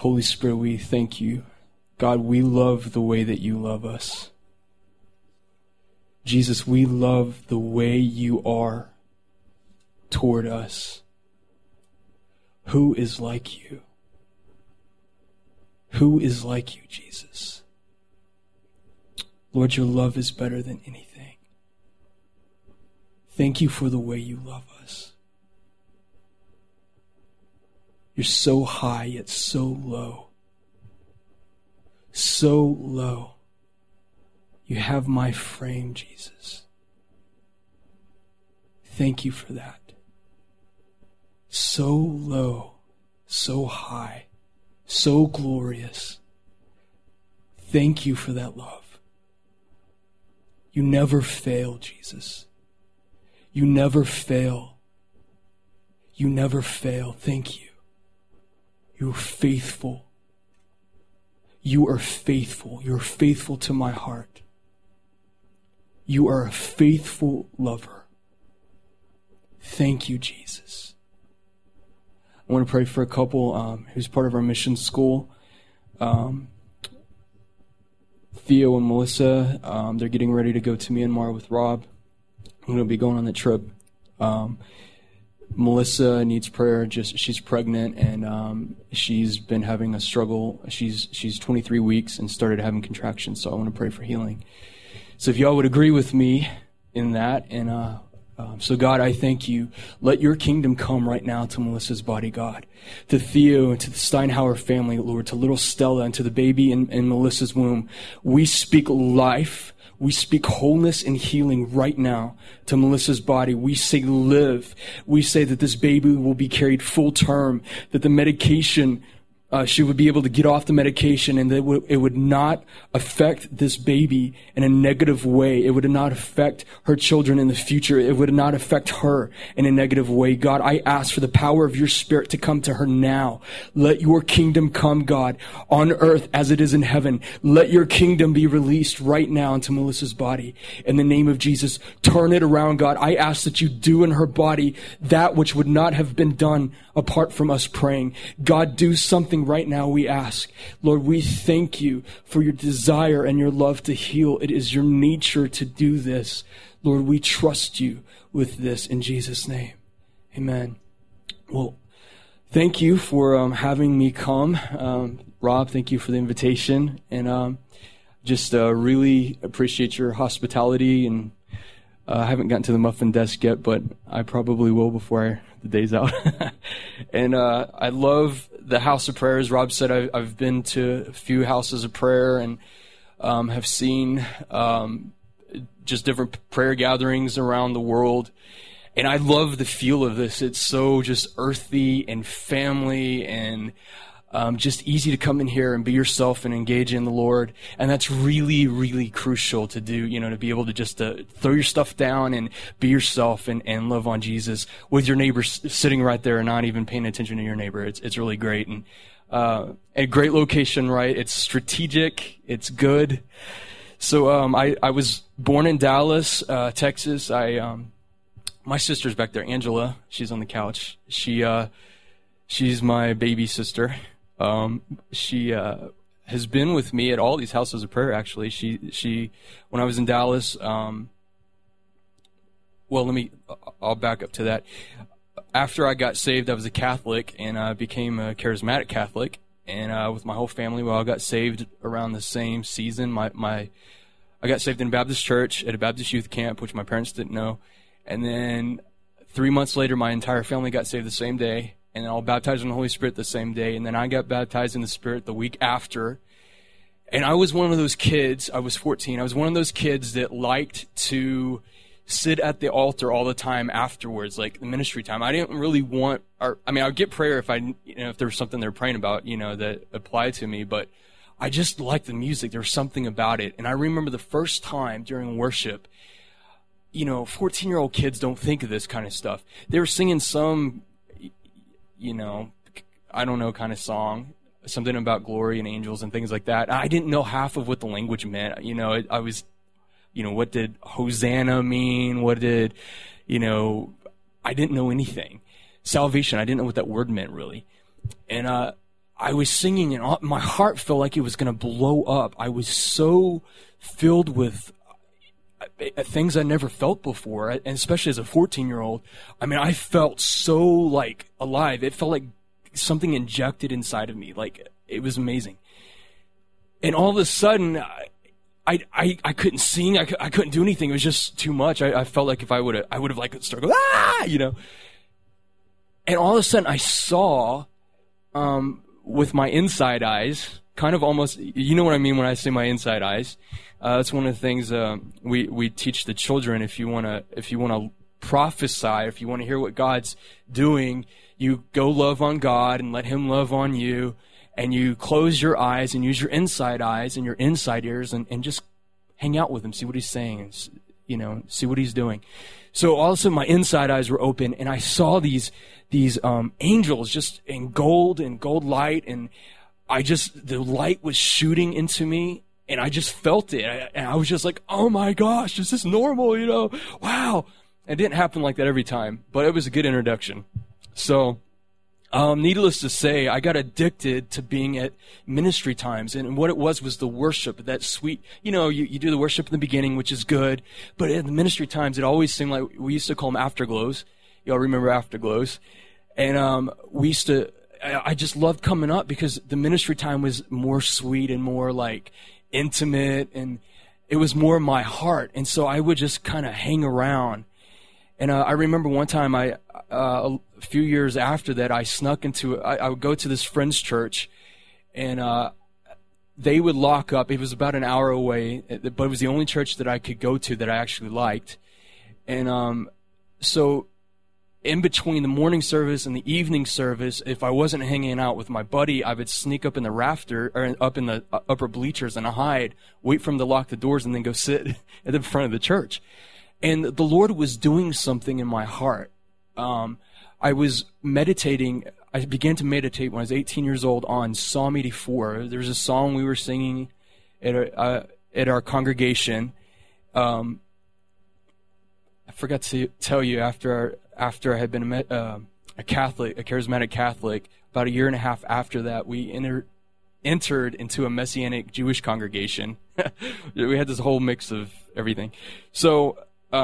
Holy Spirit, we thank you. God, we love the way that you love us. Jesus, we love the way you are toward us. Who is like you? Who is like you, Jesus? Lord, your love is better than anything. Thank you for the way you love us. You're so high yet so low. So low. You have my frame, Jesus. Thank you for that. So low, so high, so glorious. Thank you for that love. You never fail, Jesus. You never fail. You never fail. Thank you. You are faithful. You are faithful. You are faithful to my heart. You are a faithful lover. Thank you, Jesus. I want to pray for a couple who's part of our mission school. Theo and Melissa, they're getting ready to go to Myanmar with Rob. I'm going to be going on that trip. Melissa needs prayer. She's pregnant and she's been having a struggle. She's 23 weeks and started having contractions, so I want to pray for healing. So if y'all would agree with me in that, and so God, I thank you. Let your kingdom come right now to Melissa's body, God, to Theo and to the Steinhauer family, Lord, to little Stella and to the baby in Melissa's womb. We speak life. We speak wholeness and healing right now to Melissa's body. We say live. We say that this baby will be carried full term, that the medication, she would be able to get off the medication, and that it would not affect this baby in a negative way. It would not affect her children in the future. It would not affect her in a negative way. God, I ask for the power of your Spirit to come to her now. Let your kingdom come, God, on earth as it is in heaven. Let your kingdom be released right now into Melissa's body. In the name of Jesus, turn it around, God. I ask that you do in her body that which would not have been done apart from us praying. God, do something right now, we ask. Lord, we thank you for your desire and your love to heal. It is your nature to do this. Lord, we trust you with this in Jesus' name. Amen. Well, thank you for having me come. Rob, thank you for the invitation. And just really appreciate your hospitality. And I haven't gotten to the muffin desk yet, but I probably will before the day's out. And I love the house of prayer. As Rob said, I've been to a few houses of prayer and have seen just different prayer gatherings around the world. And I love the feel of this. It's so just earthy and family and just easy to come in here and be yourself and engage in the Lord. And that's really, really crucial to do, to be able to just throw your stuff down and be yourself and love on Jesus with your neighbor sitting right there and not even paying attention to your neighbor. It's really great. And a great location, right? It's strategic. It's good. So I was born in Dallas, Texas. My sister's back there, Angela. She's on the couch. She's my baby sister. She has been with me at all these houses of prayer, actually. She when I was in Dallas, I'll back up to that. After I got saved, I was a Catholic, and I became a charismatic Catholic. And with my whole family, I got saved around the same season. I got saved in a Baptist church at a Baptist youth camp, which my parents didn't know. And then 3 months later, my entire family got saved the same day. And then I was baptized in the Holy Spirit the same day. And then I got baptized in the Spirit the week after. And I was one of those kids, I was 14, I was one of those kids that liked to sit at the altar all the time afterwards, like the ministry time. I didn't really want, I would get prayer if if there was something they were praying about, that applied to me. But I just liked the music. There was something about it. And I remember the first time during worship, 14-year-old kids don't think of this kind of stuff. They were singing some, I don't know, kind of song, something about glory and angels and things like that. I didn't know half of what the language meant. I was, what did Hosanna mean? What did, I didn't know anything. Salvation, I didn't know what that word meant really. And I was singing and my heart felt like it was going to blow up. I was so filled with things I never felt before, and especially as a 14-year-old. I mean, I felt so like alive. It felt like something injected inside of me. Like, it was amazing. And all of a sudden, I couldn't sing. I couldn't do anything. It was just too much. I felt like if I would have like started going, And all of a sudden, I saw, with my inside eyes, kind of almost, you know what I mean when I say my inside eyes. That's one of the things we teach the children. If you want to prophesy, if you want to hear what God's doing, you go love on God and let Him love on you, and you close your eyes and use your inside eyes and your inside ears and just hang out with Him, see what He's saying, and, see what He's doing. So all of a sudden, my inside eyes were open, and I saw these angels just in gold light, and the light was shooting into me. And I just felt it. And I was just like, oh my gosh, is this normal? Wow. It didn't happen like that every time, but it was a good introduction. So, needless to say, I got addicted to being at ministry times. And what it was the worship, that sweet, you do the worship in the beginning, which is good. But at the ministry times, it always seemed like, we used to call them afterglows. Y'all remember afterglows? And I just loved coming up because the ministry time was more sweet and more like intimate, and it was more my heart. And so I would just kind of hang around. And I remember one time a few years after that, I snuck into, I would go to this friend's church, and they would lock up. It was about an hour away, but it was the only church that I could go to that I actually liked. And so in between the morning service and the evening service, if I wasn't hanging out with my buddy, I would sneak up in the rafter, or up in the upper bleachers, and hide, wait for him to lock the doors, and then go sit at the front of the church. And the Lord was doing something in my heart. I was meditating. I began to meditate when I was 18 years old on Psalm 84. There's a song we were singing at our congregation. I forgot to tell you, after I had been a Catholic, a charismatic Catholic, about a year and a half after that, we entered into a Messianic Jewish congregation. We had this whole mix of everything. So,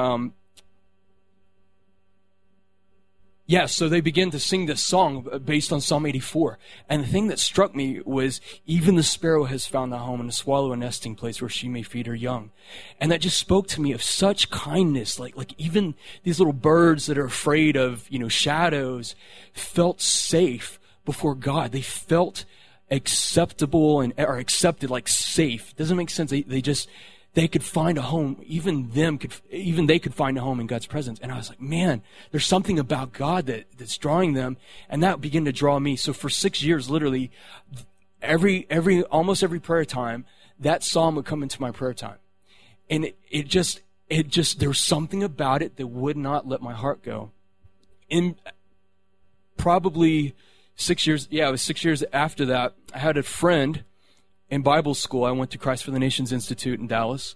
so they began to sing this song based on Psalm 84. And the thing that struck me was, even the sparrow has found a home, and the swallow a nesting place where she may feed her young. And that just spoke to me of such kindness. Like even these little birds that are afraid of, shadows, felt safe before God. They felt acceptable and are accepted, like safe. Doesn't make sense. They could find a home. Even they could find a home in God's presence. And I was like, man, there's something about God that's drawing them. And that began to draw me. So for 6 years, literally, almost every prayer time, that psalm would come into my prayer time. And it just, there was something about it that would not let my heart go. In probably 6 years, it was 6 years after that, I had a friend in Bible school. I went to Christ for the Nations Institute in Dallas.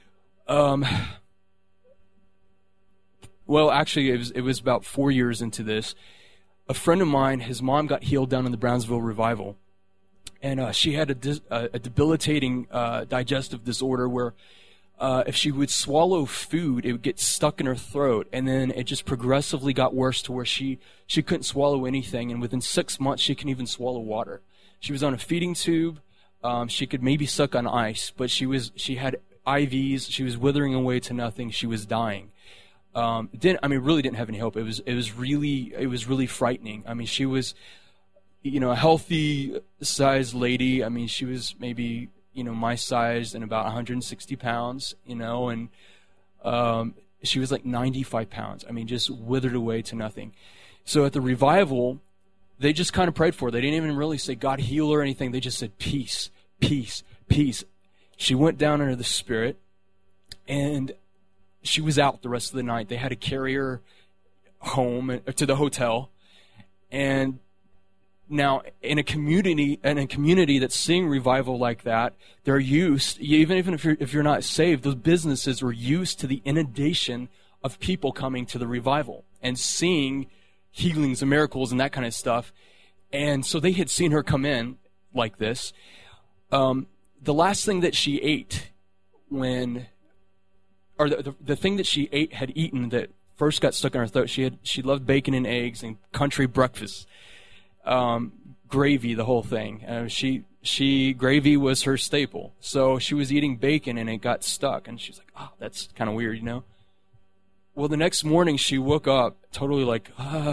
Actually, it was about 4 years into this. A friend of mine, his mom got healed down in the Brownsville revival. And she had a debilitating digestive disorder where if she would swallow food, it would get stuck in her throat. And then it just progressively got worse to where she couldn't swallow anything. And within 6 months, she couldn't even swallow water. She was on a feeding tube. She could maybe suck on ice, but she had IVs. She was withering away to nothing. She was dying. Really didn't have any hope. It was really frightening. I mean, she was, a healthy sized lady. I mean, she was maybe, my size and about 160 pounds, and, she was like 95 pounds. I mean, just withered away to nothing. So at the revival, they just kind of prayed for her. They didn't even really say, God, heal her or anything. They just said, peace, peace, peace. She went down into the Spirit, and she was out the rest of the night. They had to carry her home to the hotel. And now, in a community that's seeing revival like that, they're used, even if you're not saved, those businesses were used to the inundation of people coming to the revival and seeing healings and miracles and that kind of stuff. And so they had seen her come in like this. The last thing that she ate the thing that she had eaten that first got stuck in her throat, she loved bacon and eggs and country breakfast, gravy, the whole thing. Gravy was her staple. So she was eating bacon and it got stuck, and she's like, oh, that's kind of weird, Well, the next morning she woke up totally like,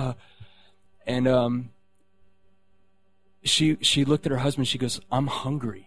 and she looked at her husband. She goes, I'm hungry.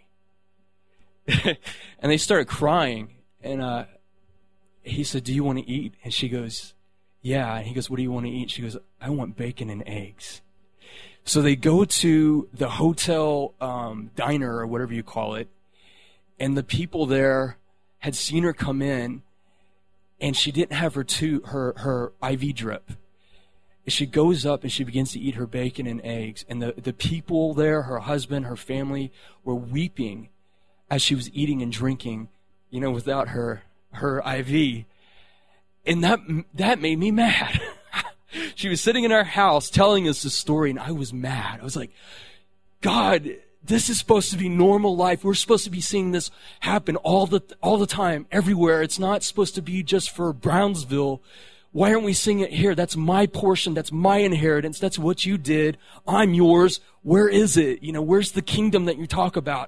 And they started crying, and he said, do you want to eat? And she goes, yeah. And he goes, what do you want to eat? She goes, I want bacon and eggs. So they go to the hotel diner, or whatever you call it, and the people there had seen her come in, and she didn't have her IV drip. She goes up and she begins to eat her bacon and eggs, and the people there, her husband, her family, were weeping as she was eating and drinking, without her IV. And that made me mad. She was sitting in our house telling us the story, and I was mad. I was like, God, this is supposed to be normal life. We're supposed to be seeing this happen all the time, everywhere. It's not supposed to be just for Brownsville. Why aren't we seeing it here? That's my portion. That's my inheritance. That's what you did. I'm yours. Where is it? Where's the kingdom that you talk about?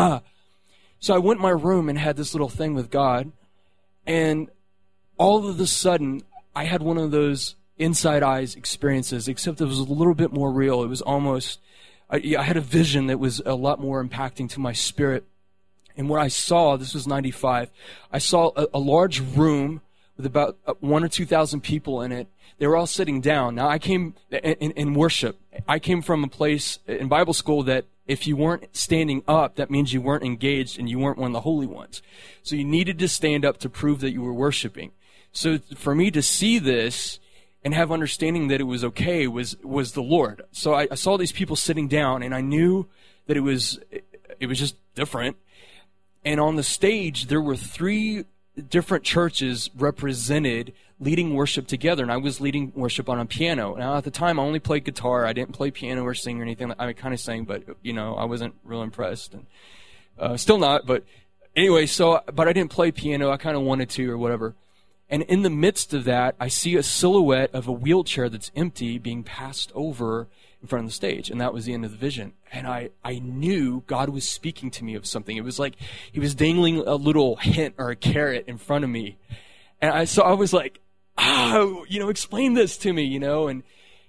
So I went in my room and had this little thing with God, and all of a sudden, I had one of those inside eyes experiences, except it was a little bit more real. It was almost, I had a vision that was a lot more impacting to my spirit. And what I saw, this was 95, I saw a large room with about 1,000 or 2,000 people in it. They were all sitting down. Now, I came in worship. I came from a place in Bible school that if you weren't standing up, that means you weren't engaged and you weren't one of the holy ones. So you needed to stand up to prove that you were worshiping. So for me to see this and have understanding that it was okay was the Lord. So I saw these people sitting down, and I knew that it was just different. And on the stage, there were 3 different churches represented leading worship together, and I was leading worship on a piano. Now, at the time, I only played guitar. I didn't play piano or sing or anything. I kind of sang, but, I wasn't real impressed. And still not, but anyway, but I didn't play piano. I kind of wanted to or whatever. And in the midst of that, I see a silhouette of a wheelchair that's empty being passed over in front of the stage. And that was the end of the vision. And I knew God was speaking to me of something. It was like he was dangling a little hint or a carrot in front of me. And I was like, explain this to me, and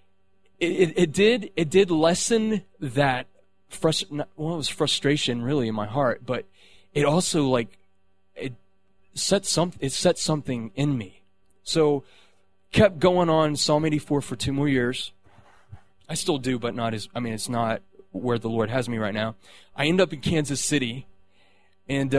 it did lessen that it was frustration really in my heart, but it also it set something in me. So kept going on Psalm 84 for 2 more years. I still do, but it's not where the Lord has me right now. I end up in Kansas City, and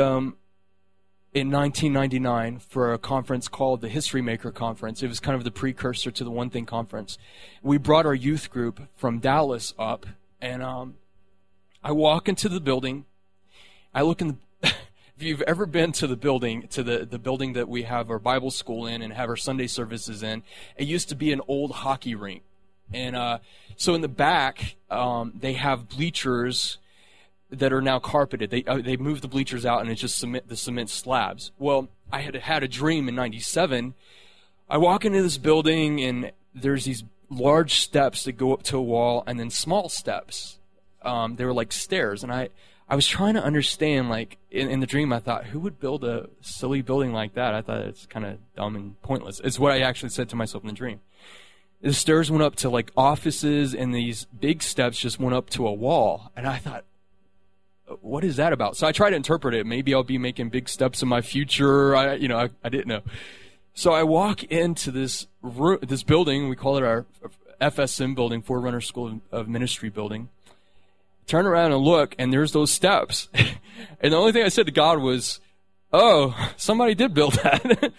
in 1999 for a conference called the History Maker Conference. It was kind of the precursor to the One Thing Conference. We brought our youth group from Dallas up, and I walk into the building. I look in the... If you've ever been to the building, the building that we have our Bible school in and have our Sunday services in, it used to be an old hockey rink. And so in the back, they have bleachers that are now carpeted. They moved the bleachers out, and it's just the cement slabs. Well, I had a dream in 97. I walk into this building, and there's these large steps that go up to a wall, and then small steps. They were like stairs, and I was trying to understand, in the dream, I thought, who would build a silly building like that? I thought it's kind of dumb and pointless. It's what I actually said to myself in the dream. The stairs went up to offices, and these big steps just went up to a wall, and I thought, what is that about? So I tried to interpret it. Maybe I'll be making big steps in my future. I didn't know. So I walk into this building. We call it our FSM building, Forerunner School of Ministry building. Turn around and look, and there's those steps. And the only thing I said to God was, oh, somebody did build that.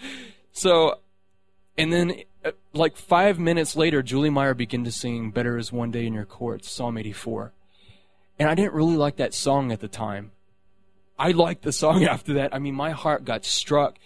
And then 5 minutes later, Julie Meyer began to sing Better Is One Day in Your Courts, Psalm 84. And I didn't really like that song at the time. I liked the song after that. My heart got struck.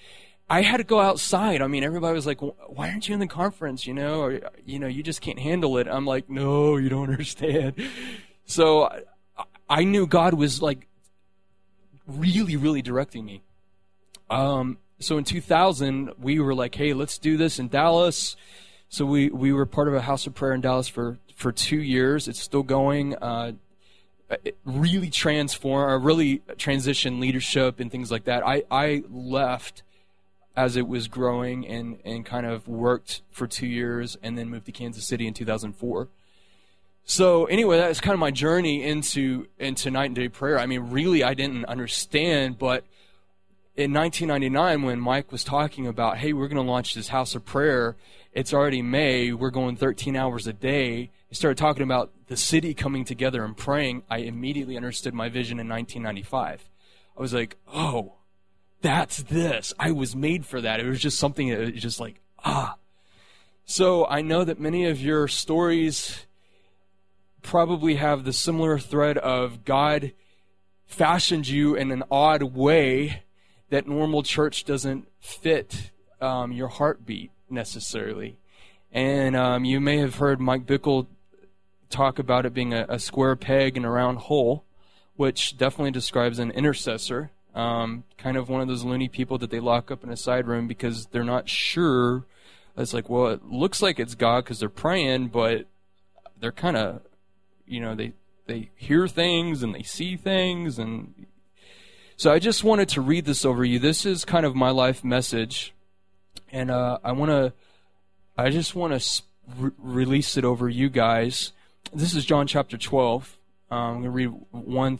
I had to go outside. I mean, everybody was like, why aren't you in the conference, or, you just can't handle it. I'm like, no, you don't understand. So I knew God was like really, really directing me. So in 2000, we were like, hey, let's do this in Dallas. So we were part of a house of prayer in Dallas for 2 years. It's still going. It really really transitioned leadership and things like that. I left as it was growing and kind of worked for 2 years and then moved to Kansas City in 2004. So anyway, that's kind of my journey into night and day prayer. I mean, really, I didn't understand, but in 1999, when Mike was talking about, hey, we're going to launch this house of prayer, it's already May, we're going 13 hours a day. He started talking about the city coming together and praying. I immediately understood my vision in 1995. I was like, oh, that's this. I was made for that. It was just something that was just like, So I know that many of your stories probably have the similar thread of God fashioned you in an odd way that normal church doesn't fit your heartbeat necessarily. And you may have heard Mike Bickle talk about it being a square peg in a round hole, which definitely describes an intercessor, kind of one of those loony people that they lock up in a side room because they're not sure. It's like, well, it looks like it's God because they're praying, but they're kind of, they hear things and they see things. And so I just wanted to read this over you. This is kind of my life message, and I just want to release it over you guys. This is John chapter 12. I'm going to read 1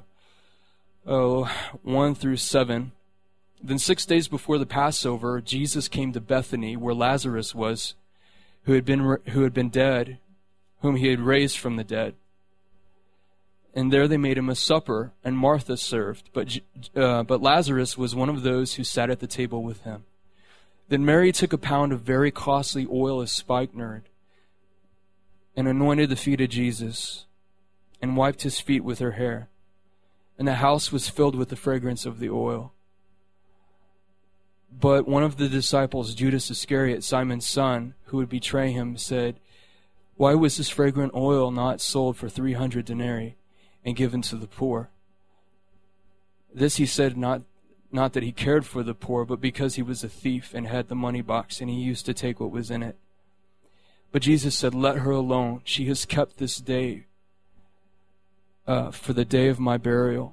through 7. Then 6 days before the Passover, Jesus came to Bethany, where Lazarus was, who had been dead, whom he had raised from the dead. And there they made him a supper, and Martha served, but Lazarus was one of those who sat at the table with him. Then Mary took a pound of very costly oil of spikenard, and anointed the feet of Jesus, and wiped his feet with her hair. And the house was filled with the fragrance of the oil. But one of the disciples, Judas Iscariot, Simon's son, who would betray him, said, "Why was this fragrant oil not sold for 300 denarii and given to the poor?" This he said not that he cared for the poor, but because he was a thief and had the money box, and he used to take what was in it. But Jesus said, "Let her alone. She has kept this day for the day of my burial.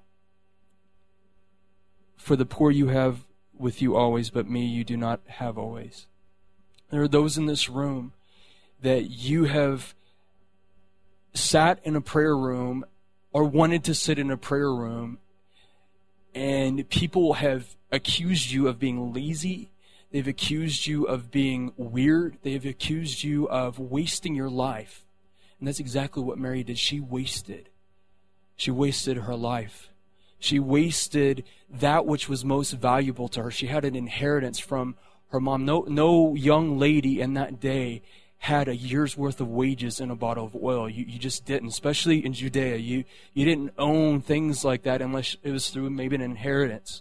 For the poor you have with you always, but me you do not have always." There are those in this room that you have sat in a prayer room or wanted to sit in a prayer room, and people have accused you of being lazy. They've accused you of being weird. They've accused you of wasting your life. And that's exactly what Mary did. She wasted. She wasted her life. She wasted that which was most valuable to her. She had an inheritance from her mom. No young lady in that day had a year's worth of wages in a bottle of oil. You just didn't, especially in Judea. You didn't own things like that unless it was through maybe an inheritance.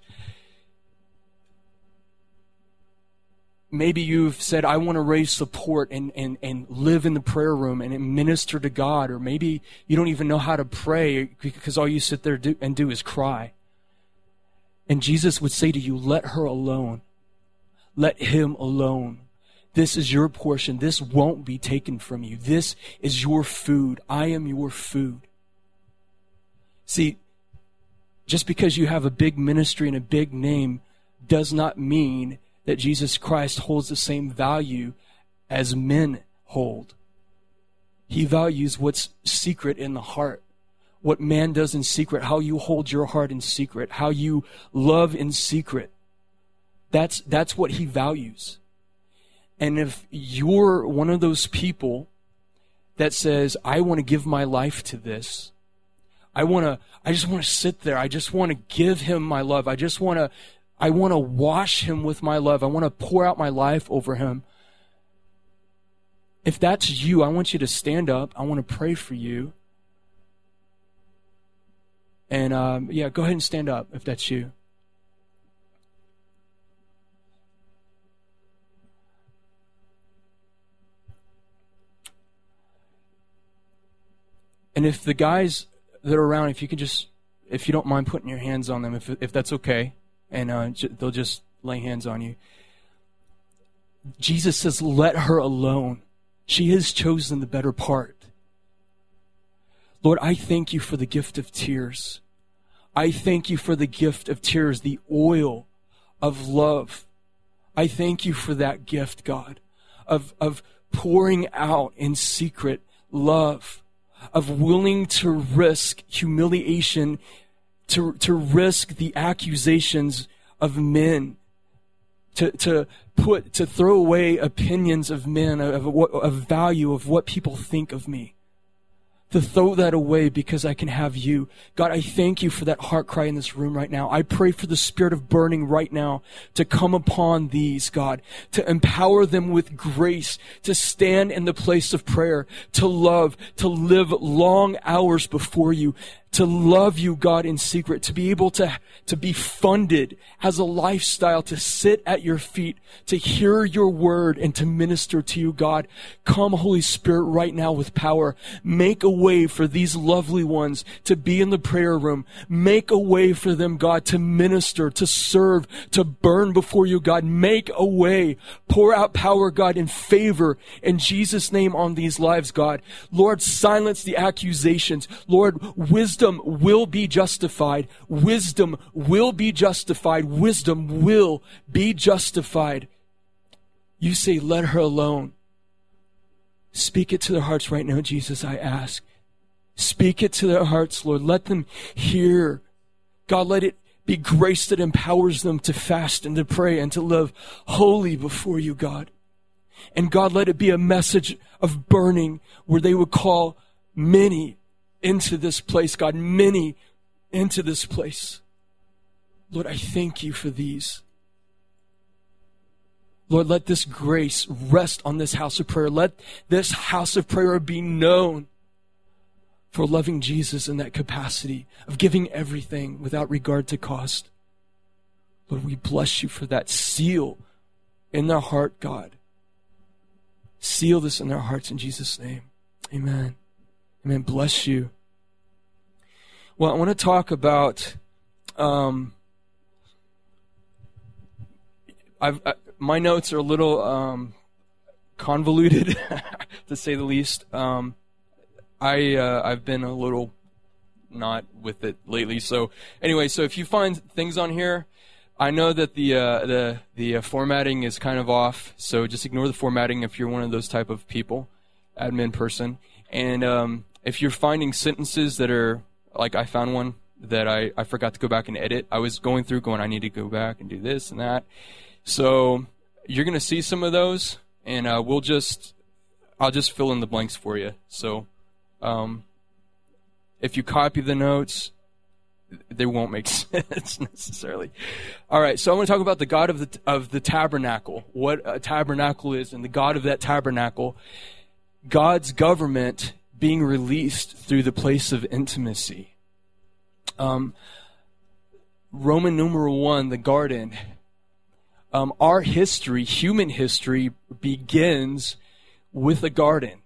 Maybe you've said, I want to raise support and live in the prayer room and minister to God. Or maybe you don't even know how to pray because all you sit there and do is cry. And Jesus would say to you, let her alone. Let him alone. This is your portion. This won't be taken from you. This is your food. I am your food. See, just because you have a big ministry and a big name does not mean that Jesus Christ holds the same value as men hold. He values what's secret in the heart, what man does in secret, how you hold your heart in secret, how you love in secret. That's what he values. And if you're one of those people that says, I want to give my life to this, I just want to sit there, I just want to give him my love, I want to wash him with my love, I want to pour out my life over him. If that's you, I want you to stand up. I want to pray for you. And go ahead and stand up if that's you. And if the guys that are around, if you don't mind putting your hands on them, if that's okay, and they'll just lay hands on you. Jesus says, let her alone. She has chosen the better part. Lord, I thank you for the gift of tears. I thank you for the gift of tears, the oil of love. I thank you for that gift, God, of pouring out in secret love, of willing to risk humiliation, to risk the accusations of men, to throw away opinions of men, of value, of what people think of me. To throw that away because I can have you. God, I thank you for that heart cry in this room right now. I pray for the spirit of burning right now to come upon these, God, to empower them with grace, to stand in the place of prayer, to love, to live long hours before you, to love you, God, in secret, to be able to be funded as a lifestyle, to sit at your feet, to hear your word, and to minister to you, God. Come, Holy Spirit, right now with power. Make a way for these lovely ones to be in the prayer room. Make a way for them, God, to minister, to serve, to burn before you, God. Make a way. Pour out power, God, in favor in Jesus' name on these lives, God. Lord, silence the accusations. Lord, wisdom will be justified. Wisdom will be justified. Wisdom will be justified. You say, let her alone. Speak it to their hearts right now, Jesus, I ask. Speak it to their hearts, Lord. Let them hear. God, let it be grace that empowers them to fast and to pray and to live holy before you, God. And God, let it be a message of burning where they would call many into this place, God, many into this place. Lord, I thank you for these. Lord, let this grace rest on this house of prayer. Let this house of prayer be known for loving Jesus in that capacity of giving everything without regard to cost. Lord, we bless you for that. Seal in their heart, God. Seal this in their hearts in Jesus' name. Amen. Amen. Bless you. Well, I want to talk about my notes are a little convoluted, to say the least. I've been a little not with it lately. So anyway, so if you find things on here, I know that the formatting is kind of off. So just ignore the formatting if you're one of those type of people, admin person. And if you're finding sentences that are, like I found one that I forgot to go back and edit. I was going through I need to go back and do this and that. So you're going to see some of those, and I'll just fill in the blanks for you. So if you copy the notes, they won't make sense necessarily. All right, so I want to talk about the God of the tabernacle, what a tabernacle is, and the God of that tabernacle, God's government being released through the place of intimacy. Roman numeral 1, the garden. Our history, human history, begins with a garden.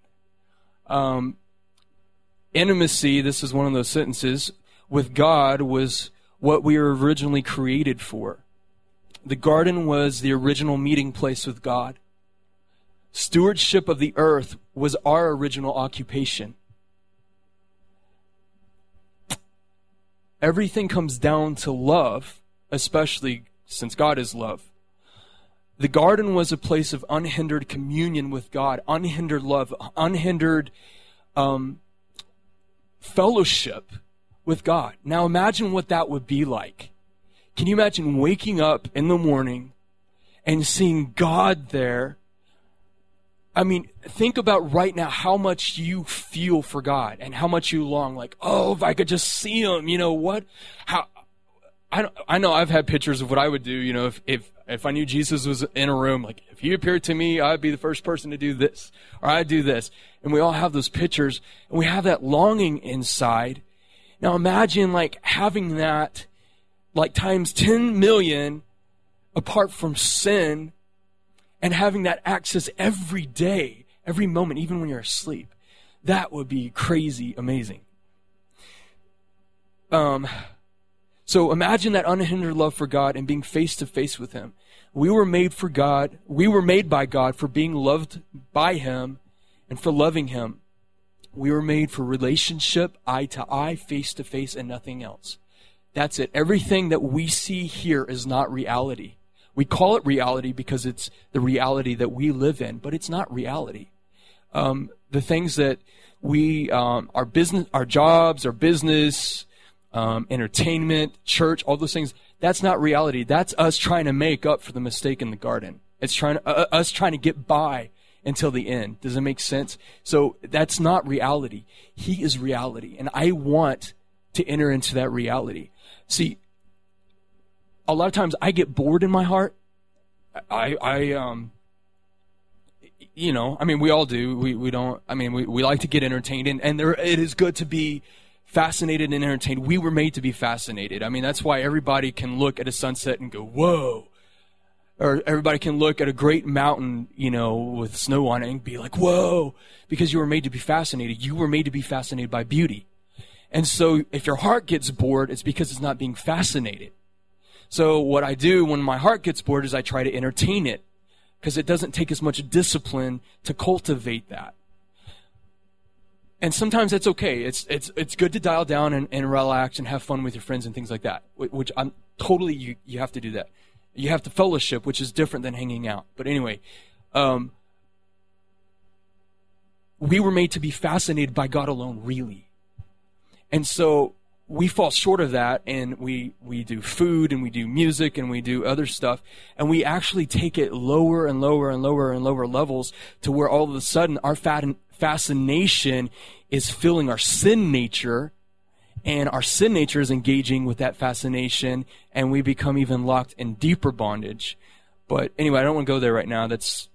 Intimacy, this is one of those sentences, with God was what we were originally created for. The garden was the original meeting place with God. Stewardship of the earth was our original occupation. Everything comes down to love, especially since God is love. The garden was a place of unhindered communion with God, unhindered love, unhindered fellowship with God. Now imagine what that would be like. Can you imagine waking up in the morning and seeing God there? I mean, think about right now how much you feel for God and how much you long, like, oh, if I could just see him, you know what? I know I've had pictures of what I would do, you know, if I knew Jesus was in a room, like if he appeared to me, I'd be the first person to do this, or I'd do this. And we all have those pictures, and we have that longing inside. Now imagine like having that like times 10 million apart from sin, and having that access every day, every moment, even when you're asleep. That would be crazy amazing. So imagine that unhindered love for God and being face to face with Him. We were made for God. We were made by God for being loved by Him and for loving Him. We were made for relationship, eye to eye, face to face, and nothing else. That's it. Everything that we see here is not reality. We call it reality because it's the reality that we live in, but it's not reality. The things that we, our business, our jobs, our business, entertainment, church, all those things, that's not reality. That's us trying to make up for the mistake in the garden. It's us trying to get by until the end. Does it make sense? So that's not reality. He is reality. And I want to enter into that reality. See, a lot of times I get bored in my heart. We all do. We like to get entertained, and it is good to be fascinated and entertained. We were made to be fascinated. I mean, that's why everybody can look at a sunset and go, whoa. Or everybody can look at a great mountain, with snow on it and be like, whoa, because you were made to be fascinated. You were made to be fascinated by beauty. And so if your heart gets bored, it's because it's not being fascinated. So what I do when my heart gets bored is I try to entertain it, because it doesn't take as much discipline to cultivate that. And sometimes that's okay. It's good to dial down and relax and have fun with your friends and things like that, which I'm totally, you have to do that. You have to fellowship, which is different than hanging out. But anyway, we were made to be fascinated by God alone, really. And so we fall short of that, and we do food, and we do music, and we do other stuff, and we actually take it lower and lower and lower and lower levels to where all of a sudden our fascination is filling our sin nature, and our sin nature is engaging with that fascination, and we become even locked in deeper bondage. But anyway, I don't want to go there right now. That's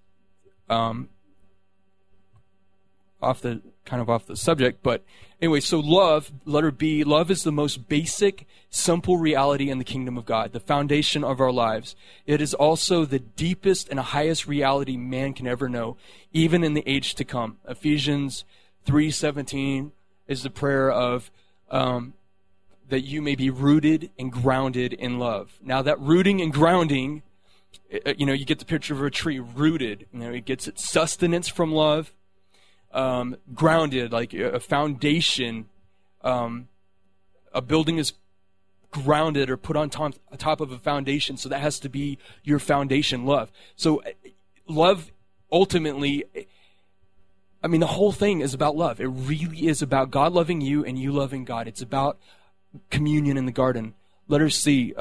off the subject. But anyway, so love, letter B, love is the most basic, simple reality in the kingdom of God, the foundation of our lives. It is also the deepest and highest reality man can ever know, even in the age to come. Ephesians 3:17 is the prayer of that you may be rooted and grounded in love. Now that rooting and grounding, you get the picture of a tree rooted. It gets its sustenance from love. Grounded, like a foundation. A building is grounded or put on top of a foundation, so that has to be your foundation, love. So love, ultimately, the whole thing is about love. It really is about God loving you and you loving God. It's about communion in the garden. Letter C.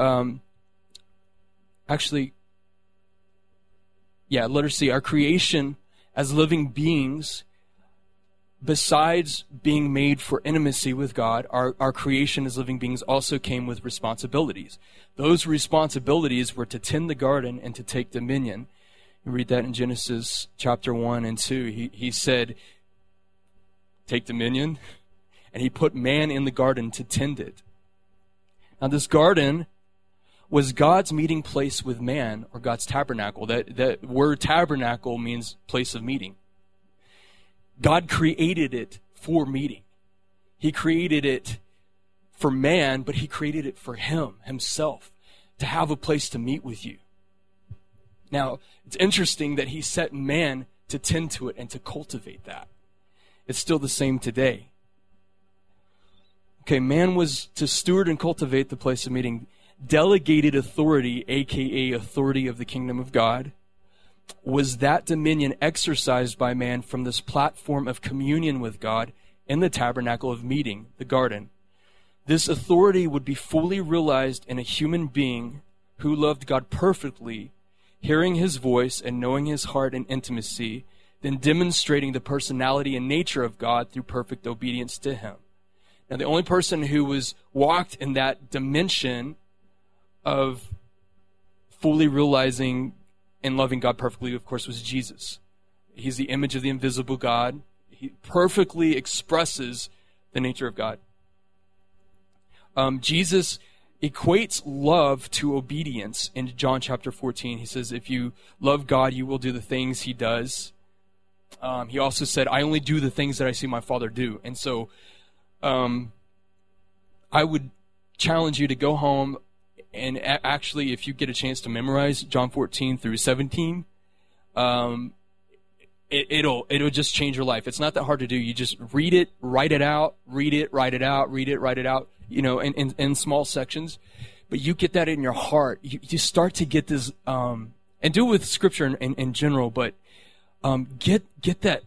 Letter C. Our creation as living beings, besides being made for intimacy with God, our creation as living beings also came with responsibilities. Those responsibilities were to tend the garden and to take dominion. You read that in Genesis chapter 1 and 2. He said, take dominion, and he put man in the garden to tend it. Now this garden was God's meeting place with man, or God's tabernacle. That word tabernacle means place of meeting. God created it for meeting. He created it for man, but he created it for himself, to have a place to meet with you. Now, it's interesting that he set man to tend to it and to cultivate that. It's still the same today. Okay, man was to steward and cultivate the place of meeting. Delegated authority, aka authority of the kingdom of God, was that dominion exercised by man from this platform of communion with God in the tabernacle of meeting, the garden. This authority would be fully realized in a human being who loved God perfectly, hearing his voice and knowing his heart in intimacy, then demonstrating the personality and nature of God through perfect obedience to him. Now, the only person who was walked in that dimension of fully realizing and loving God perfectly, of course, was Jesus. He's the image of the invisible God. He perfectly expresses the nature of God. Jesus equates love to obedience in John chapter 14. He says, if you love God, you will do the things he does. He also said, I only do the things that I see my Father do. And so I would challenge you to go home and actually, if you get a chance to memorize John 14 through 17, it'll just change your life. It's not that hard to do. You just read it, write it out, read it, write it out, read it, write it out, in small sections. But you get that in your heart. You start to get this, and do it with Scripture in general, but get that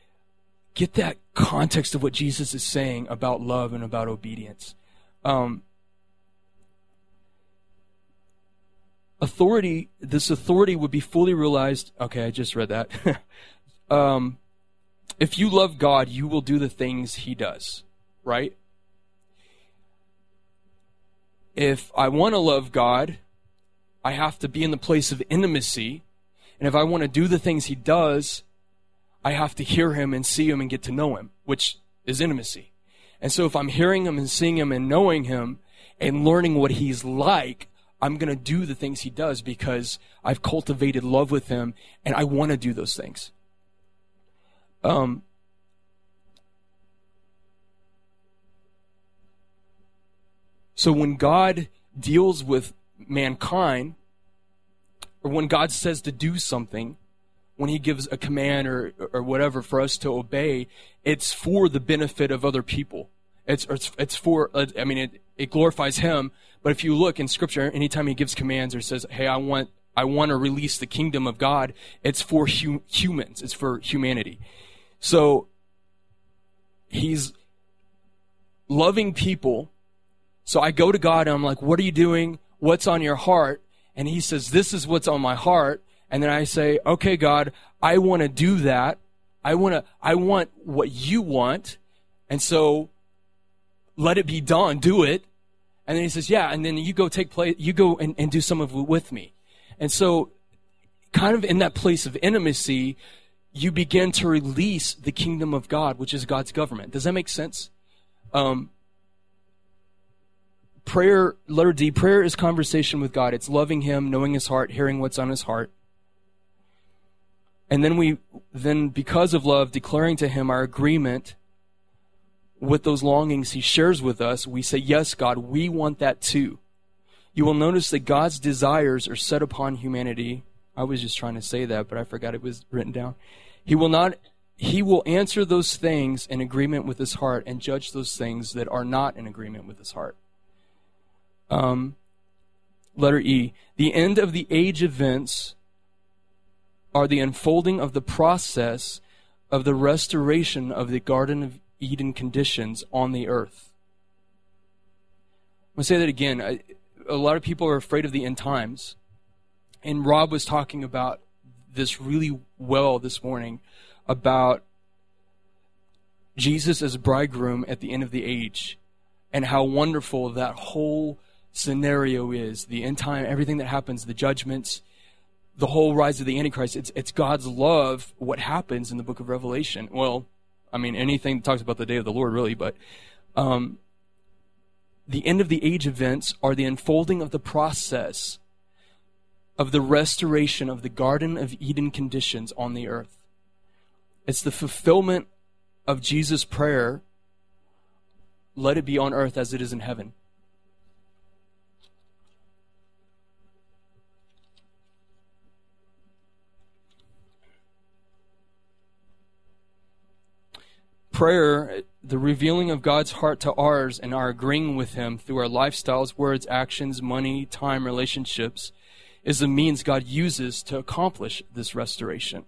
context of what Jesus is saying about love and about obedience. This authority would be fully realized. Okay, I just read that. If you love God, you will do the things He does, right? If I want to love God, I have to be in the place of intimacy. And if I want to do the things He does, I have to hear Him and see Him and get to know Him, which is intimacy. And so if I'm hearing Him and seeing Him and knowing Him and learning what He's like, I'm going to do the things He does because I've cultivated love with Him and I want to do those things. So when God deals with mankind, or when God says to do something, when He gives a command or whatever for us to obey, it's for the benefit of other people. It's for, it glorifies Him. But if you look in Scripture, anytime He gives commands or says, hey, I want to release the kingdom of God, it's for humans. It's for humanity. So He's loving people. So I go to God and I'm like, what are you doing? What's on your heart? And He says, this is what's on my heart. And then I say, okay, God, I want to do that. I want what you want. And so let it be done. Do it. And then He says, yeah. And then you go and do some of it with me. And so kind of in that place of intimacy, you begin to release the kingdom of God, which is God's government. Does that make sense? Prayer, letter D, prayer is conversation with God. It's loving Him, knowing His heart, hearing what's on His heart. And then because of love, declaring to Him our agreement with those longings He shares with us, we say, yes, God, we want that too. You will notice that God's desires are set upon humanity. I was just trying to say that, but I forgot it was written down. He will answer those things in agreement with His heart and judge those things that are not in agreement with His heart. Letter E, the end of the age events are the unfolding of the process of the restoration of the Garden of Eden conditions on the earth. I'm going to say that again. A lot of people are afraid of the end times. And Rob was talking about this really well this morning about Jesus as bridegroom at the end of the age and how wonderful that whole scenario is. The end time, everything that happens, the judgments, the whole rise of the Antichrist. It's God's love, what happens in the book of Revelation. Well, anything that talks about the day of the Lord, really, but the end of the age events are the unfolding of the process of the restoration of the Garden of Eden conditions on the earth. It's the fulfillment of Jesus' prayer, let it be on earth as it is in heaven. Prayer, the revealing of God's heart to ours and our agreeing with Him through our lifestyles, words, actions, money, time, relationships, is the means God uses to accomplish this restoration.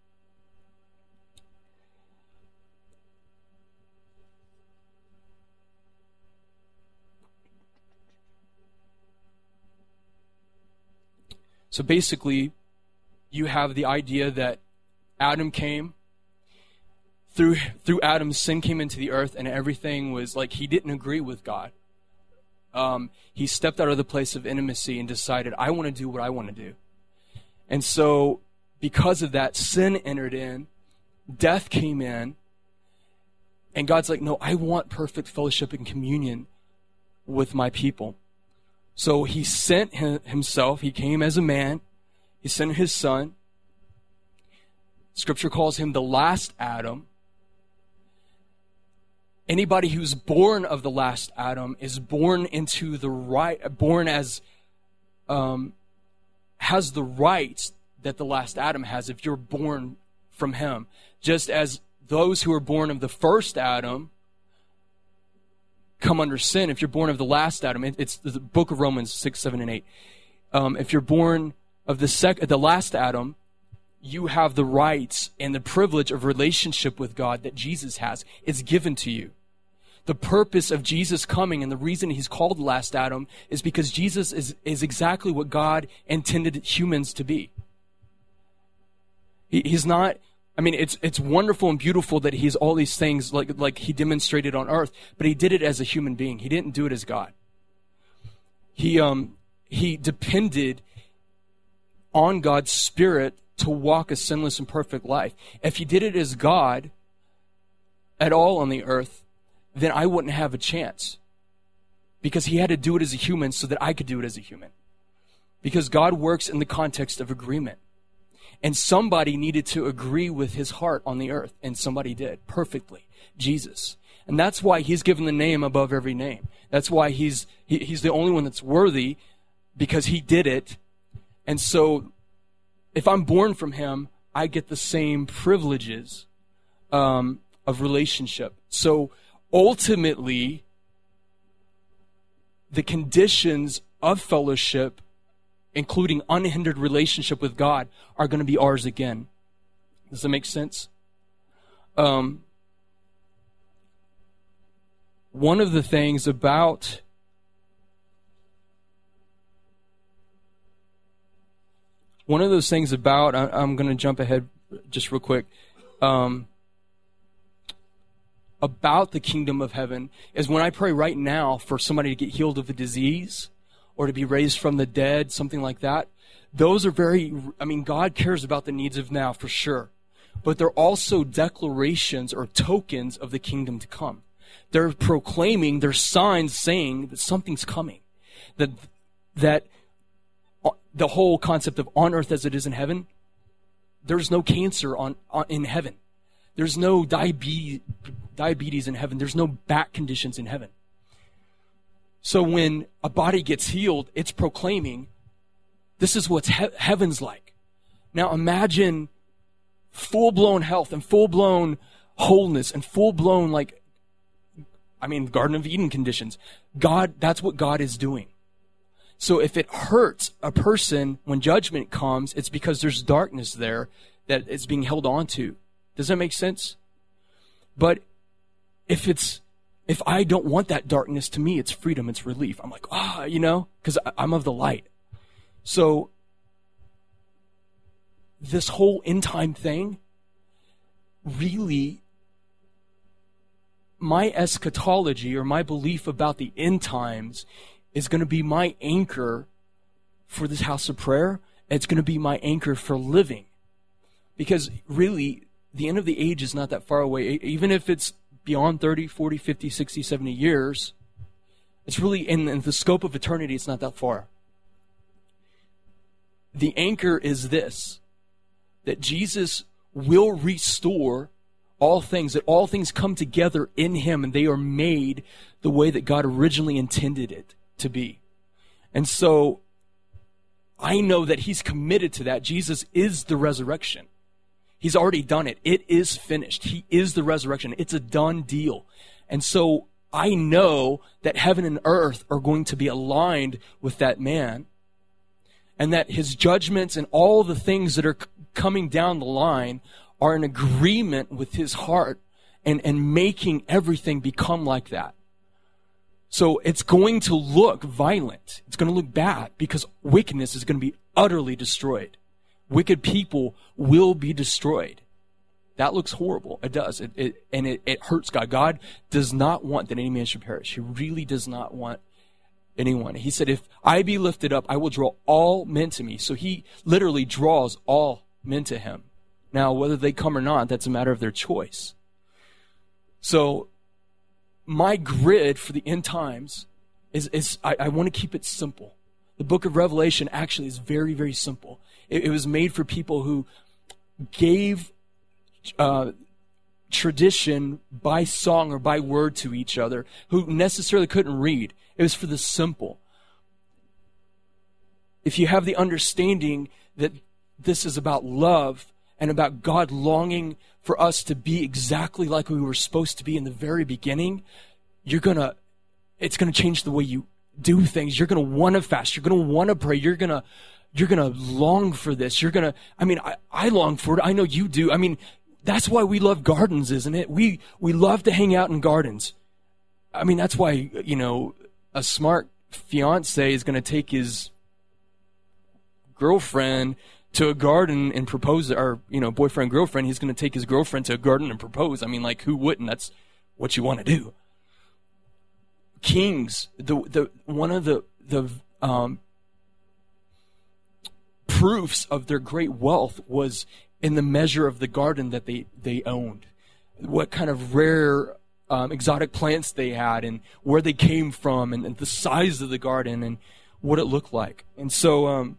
So basically, you have the idea that Adam came. Through Adam, sin came into the earth, and everything was like he didn't agree with God. He stepped out of the place of intimacy and decided, I want to do what I want to do. And so, because of that, sin entered in, death came in, and God's like, no, I want perfect fellowship and communion with my people. So He sent Himself. He came as a man. He sent His Son. Scripture calls Him the last Adam. Anybody who's born of the last Adam is born into the right, born as, has the rights that the last Adam has if you're born from him. Just as those who are born of the first Adam come under sin. If you're born of the last Adam, it's the book of Romans 6, 7, and 8. If you're born of the last Adam, you have the rights and the privilege of relationship with God that Jesus has. It's given to you. The purpose of Jesus coming and the reason he's called the last Adam is because Jesus is exactly what God intended humans to be. He's not, I mean, it's wonderful and beautiful that he's all these things like he demonstrated on earth, but he did it as a human being. He didn't do it as God. He depended on God's Spirit to walk a sinless and perfect life. If he did it as God at all on the earth, then I wouldn't have a chance. Because he had to do it as a human so that I could do it as a human. Because God works in the context of agreement. And somebody needed to agree with his heart on the earth. And somebody did, perfectly. Jesus. And that's why he's given the name above every name. That's why he's the only one that's worthy, because he did it. And so, if I'm born from him, I get the same privileges of relationship. So, ultimately, the conditions of fellowship, including unhindered relationship with God, are going to be ours again. Does that make sense? One of the things about I'm going to jump ahead just real quick, about the kingdom of heaven is when I pray right now for somebody to get healed of a disease or to be raised from the dead, something like that. Those are God cares about the needs of now for sure. But they're also declarations or tokens of the kingdom to come. They're proclaiming, they're signs saying that something's coming. That the whole concept of on earth as it is in heaven, there's no cancer in heaven. There's no diabetes in heaven. There's no back conditions in heaven. So when a body gets healed, it's proclaiming, this is what heaven's like. Now imagine full-blown health and full-blown wholeness and full-blown Garden of Eden conditions. God, that's what God is doing. So if it hurts a person when judgment comes, it's because there's darkness there that is being held on to. Does that make sense? But if I don't want that darkness, to me, it's freedom, it's relief. I'm like, because I'm of the light. So this whole end time thing, really, my eschatology or my belief about the end times is going to be my anchor for this house of prayer. It's going to be my anchor for living. Because really, the end of the age is not that far away. Even if it's beyond 30, 40, 50, 60, 70 years, it's really, in the scope of eternity, it's not that far. The anchor is this, that Jesus will restore all things, that all things come together in him and they are made the way that God originally intended it to be. And so, I know that he's committed to that. Jesus is the resurrection. He's already done it. It is finished. He is the resurrection. It's a done deal. And so I know that heaven and earth are going to be aligned with that man, and that his judgments and all the things that are coming down the line are in agreement with his heart and making everything become like that. So it's going to look violent. It's going to look bad because wickedness is going to be utterly destroyed. Wicked people will be destroyed. That looks horrible. It does. It hurts God. God does not want that any man should perish. He really does not want anyone. He said, if I be lifted up, I will draw all men to me. So he literally draws all men to him. Now, whether they come or not, that's a matter of their choice. So my grid for the end times is I want to keep it simple. The book of Revelation actually is very, very simple. It was made for people who gave tradition by song or by word to each other, who necessarily couldn't read. It was for the simple. If you have the understanding that this is about love and about God longing for us to be exactly like we were supposed to be in the very beginning, it's gonna change the way you do things. You're gonna want to fast. You're gonna want to pray. You're gonna long for this. I long for it. I know you do. That's why we love gardens, isn't it? We love to hang out in gardens. That's why, a smart fiance is going to take his girlfriend to a garden and propose, or, boyfriend, girlfriend, he's going to take his girlfriend to a garden and propose. Who wouldn't? That's what you want to do. Kings, one of the proofs of their great wealth was in the measure of the garden that they owned. What kind of rare exotic plants they had, and where they came from, and the size of the garden, and what it looked like. And so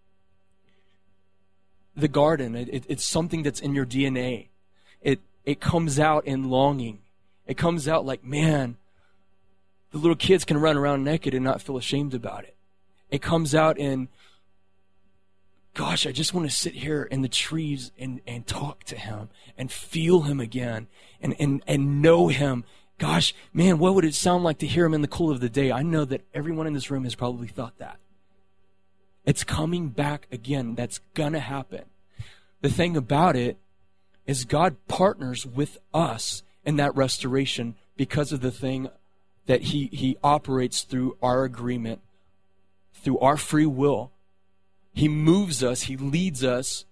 the garden, it's something that's in your DNA. It comes out in longing. It comes out like, man, the little kids can run around naked and not feel ashamed about it. It comes out in, gosh, I just want to sit here in the trees and talk to him and feel him again and know him. Gosh, man, what would it sound like to hear him in the cool of the day? I know that everyone in this room has probably thought that. It's coming back again. That's going to happen. The thing about it is God partners with us in that restoration because of the thing that he operates through our agreement, through our free will. He moves us, he leads us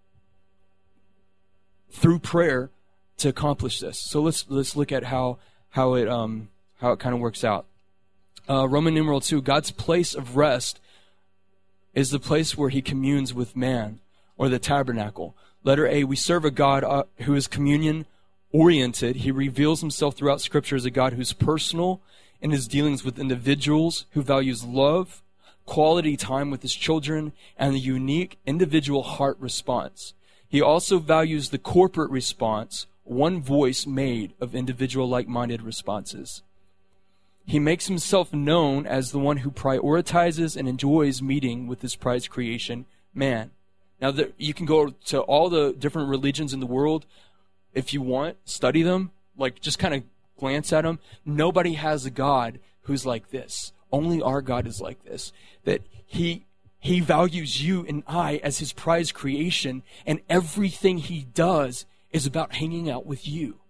through prayer to accomplish this. So let's look at how it kind of works out. Roman numeral 2, God's place of rest is the place where he communes with man, or the tabernacle. Letter A, we serve a God who is communion oriented. He reveals himself throughout Scripture as a God who's personal in his dealings with individuals, who values love, quality time with his children, and the unique individual heart response. He also values the corporate response, one voice made of individual like-minded responses. He makes himself known as the one who prioritizes and enjoys meeting with his prized creation, man. Now, you can go to all the different religions in the world if you want, study them, just kind of glance at them. Nobody has a God who's like this. Only our God is like this, that he values you and I as his prized creation, and everything he does is about hanging out with you.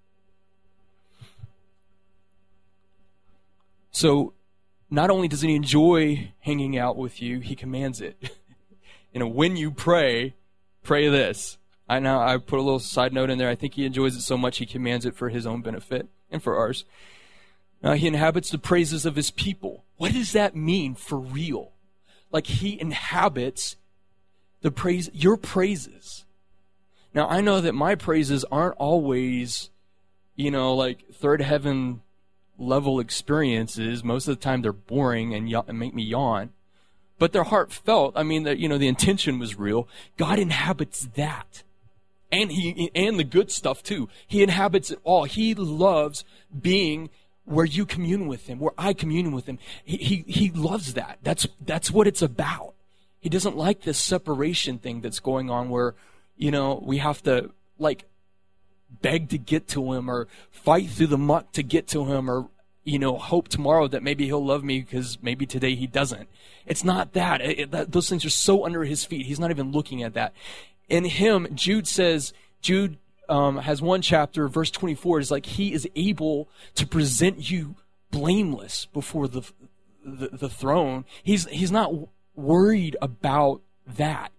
So not only does he enjoy hanging out with you, he commands it. When you pray this. I put a little side note in there. I think he enjoys it so much he commands it for his own benefit and for ours. He inhabits the praises of his people. What does that mean for real? He inhabits your praises. Now, I know that my praises aren't always, third heaven level experiences. Most of the time they're boring and make me yawn. But they're heartfelt. The intention was real. God inhabits that. And the good stuff too. He inhabits it all. He loves being where you commune with him, where I commune with him. He loves that. That's what it's about. He doesn't like this separation thing that's going on where, we have to beg to get to him, or fight through the muck to get to him, or, hope tomorrow that maybe he'll love me because maybe today he doesn't. It's not that. Those things are so under his feet. He's not even looking at that. In him, Jude has one chapter, verse 24, is he is able to present you blameless before the throne. He's not worried about that.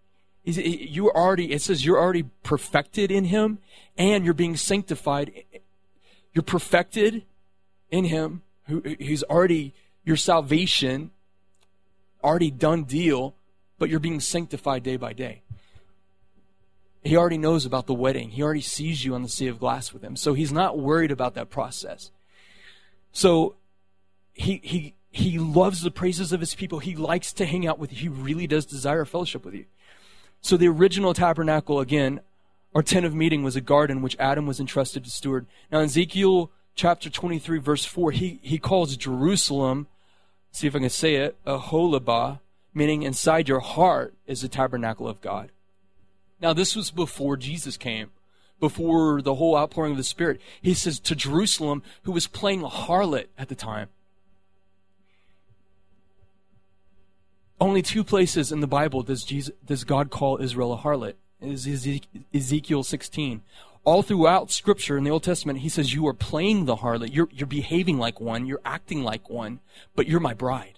It says you're already perfected in him, and you're being sanctified. You're perfected in him, who's already your salvation, already done deal, but you're being sanctified day by day. He already knows about the wedding. He already sees you on the sea of glass with him. So he's not worried about that process. So he loves the praises of his people. He likes to hang out with you. He really does desire fellowship with you. So the original tabernacle, again, Our tent of meeting was a garden which Adam was entrusted to steward. Now in Ezekiel chapter 23, verse 4, he calls Jerusalem, see if I can say it, a Holabah, meaning inside your heart is the tabernacle of God. Now this was before Jesus came, before the whole outpouring of the Spirit. He says to Jerusalem, who was playing a harlot at the time. Only two places in the Bible does God call Israel a harlot. It is Ezekiel 16. All throughout Scripture in the Old Testament, he says, you are playing the harlot. You're behaving like one. You're acting like one. But you're my bride.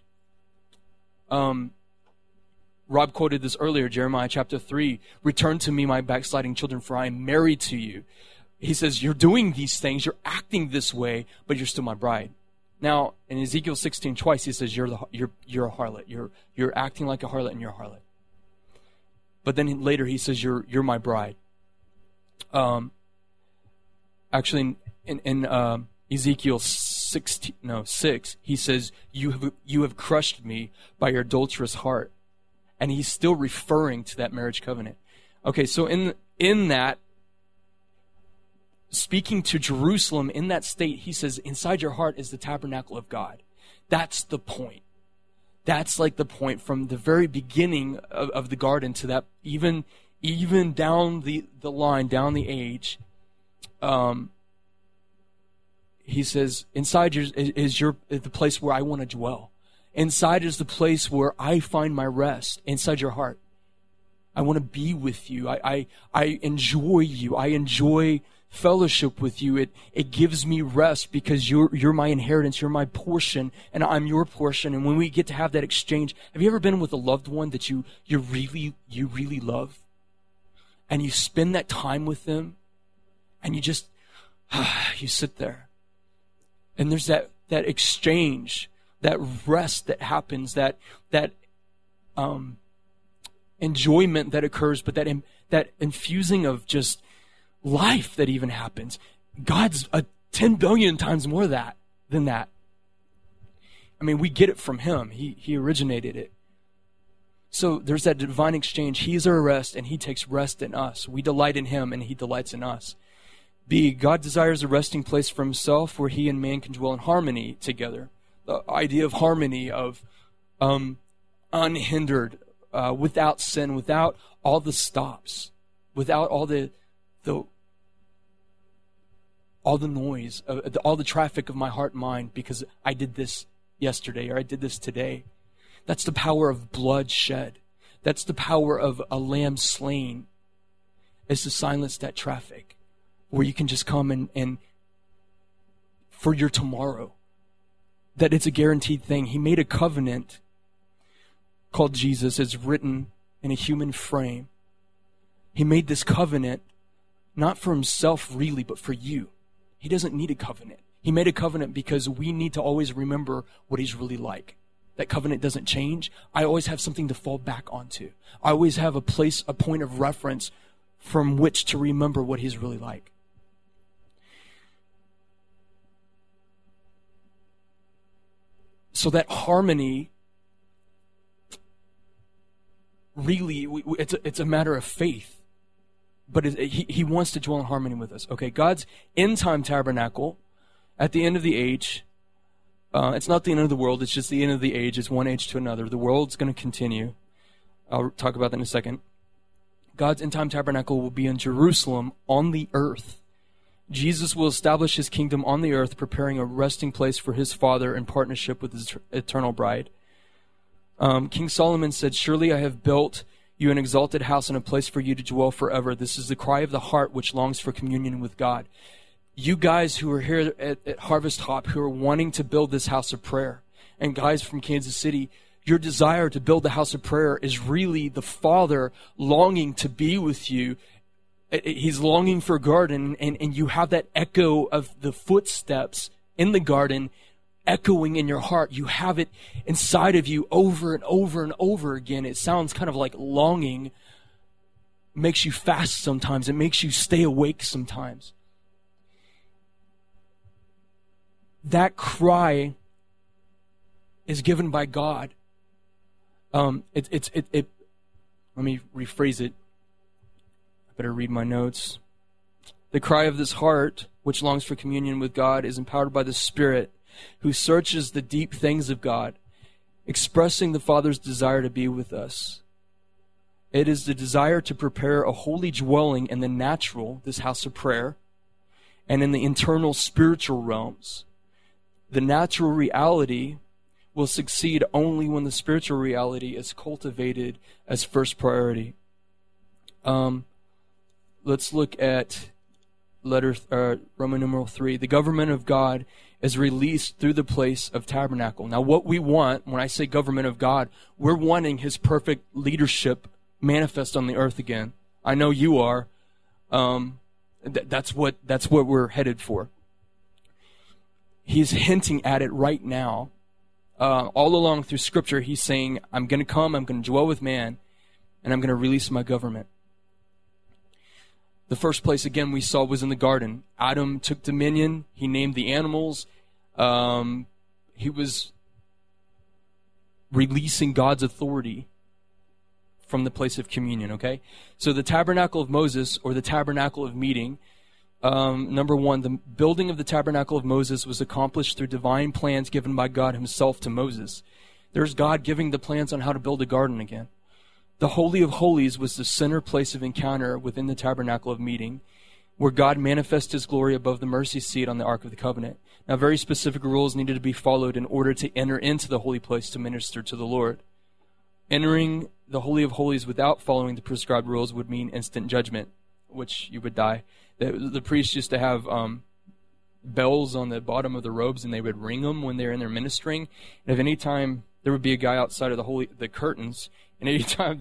Rob quoted this earlier, Jeremiah chapter 3. Return to me, my backsliding children, for I am married to you. He says, you're doing these things. You're acting this way, but you're still my bride. Now, in Ezekiel 16, twice, he says, you're a harlot. You're acting like a harlot and you're a harlot. But then later he says, you're my bride. Actually, in Ezekiel 6, he says, you have crushed me by your adulterous heart. And he's still referring to that marriage covenant. Okay, so in that, speaking to Jerusalem in that state, he says, inside your heart is the tabernacle of God. That's the point. That's like the point from the very beginning of the garden to that, even down the line, down the age. He says, inside is the place where I want to dwell. Inside is the place where I find my rest. Inside your heart. I want to be with you. I enjoy you. I enjoy fellowship with you. It gives me rest because you're my inheritance. You're my portion, and I'm your portion. And when we get to have that exchange, have you ever been with a loved one that you really love, and you spend that time with them, and you just you sit there, and there's that exchange, that rest that happens, that enjoyment that occurs, but that infusing of just life that even happens. God's 10 billion times more than that. I mean, we get it from him. He originated it. So there's that divine exchange. He's our rest, and he takes rest in us. We delight in him, and he delights in us. B, God desires a resting place for himself where he and man can dwell in harmony together. The idea of harmony, of unhindered, without sin, without all the stops, without all the noise, all the traffic of my heart and mind because I did this yesterday or I did this today. That's the power of blood shed. That's the power of a lamb slain, is to silence that traffic where you can just come and for your tomorrow, that it's a guaranteed thing. He made a covenant called Jesus. It's written in a human frame. He made this covenant not for himself really, but for you. He doesn't need a covenant. He made a covenant because we need to always remember what he's really like. That covenant doesn't change. I always have something to fall back onto. I always have a point of reference from which to remember what he's really like. So that harmony, really, it's a matter of faith. But he wants to dwell in harmony with us. Okay, God's end-time tabernacle at the end of the age, it's not the end of the world, it's just the end of the age. It's one age to another. The world's going to continue. I'll talk about that in a second. God's end-time tabernacle will be in Jerusalem on the earth. Jesus will establish his kingdom on the earth, preparing a resting place for his Father in partnership with his eternal bride. King Solomon said, "Surely I have built you an exalted house and a place for you to dwell forever. This is the cry of the heart which longs for communion with God." You guys who are here at Harvest Hop, who are wanting to build this house of prayer, and guys from Kansas City, your desire to build the house of prayer is really the Father longing to be with you. He's longing for a garden, and you have that echo of the footsteps in the garden echoing in your heart. You have it inside of you over and over and over again. It sounds kind of like longing. It makes you fast sometimes. It makes you stay awake sometimes. That cry is given by God. Let me rephrase it. better read my notes. The cry of this heart, which longs for communion with God, is empowered by the Spirit, who searches the deep things of God, expressing the Father's desire to be with us. It is the desire to prepare a holy dwelling in the natural, this house of prayer, and in the internal spiritual realms. The natural reality will succeed only when the spiritual reality is cultivated as first priority. Let's look at Roman numeral 3. The government of God is released through the place of tabernacle. Now, what we want, when I say government of God, we're wanting His perfect leadership manifest on the earth again. I know you are. That's what we're headed for. He's hinting at it right now. All along through Scripture, He's saying, I'm going to come, I'm going to dwell with man, and I'm going to release my government. The first place, again, we saw was in the garden. Adam took dominion. He named the animals. He was releasing God's authority from the place of communion, okay? So the tabernacle of Moses, or the tabernacle of meeting, number one, the building of the tabernacle of Moses was accomplished through divine plans given by God Himself to Moses. There's God giving the plans on how to build a garden again. The Holy of Holies was the center place of encounter within the tabernacle of meeting, where God manifests His glory above the mercy seat on the Ark of the Covenant. Now, very specific rules needed to be followed in order to enter into the holy place to minister to the Lord. Entering the Holy of Holies without following the prescribed rules would mean instant judgment, which you would die. The priests used to have bells on the bottom of the robes, and they would ring them when they were in there ministering. And if any time there would be a guy outside of the curtains, and anytime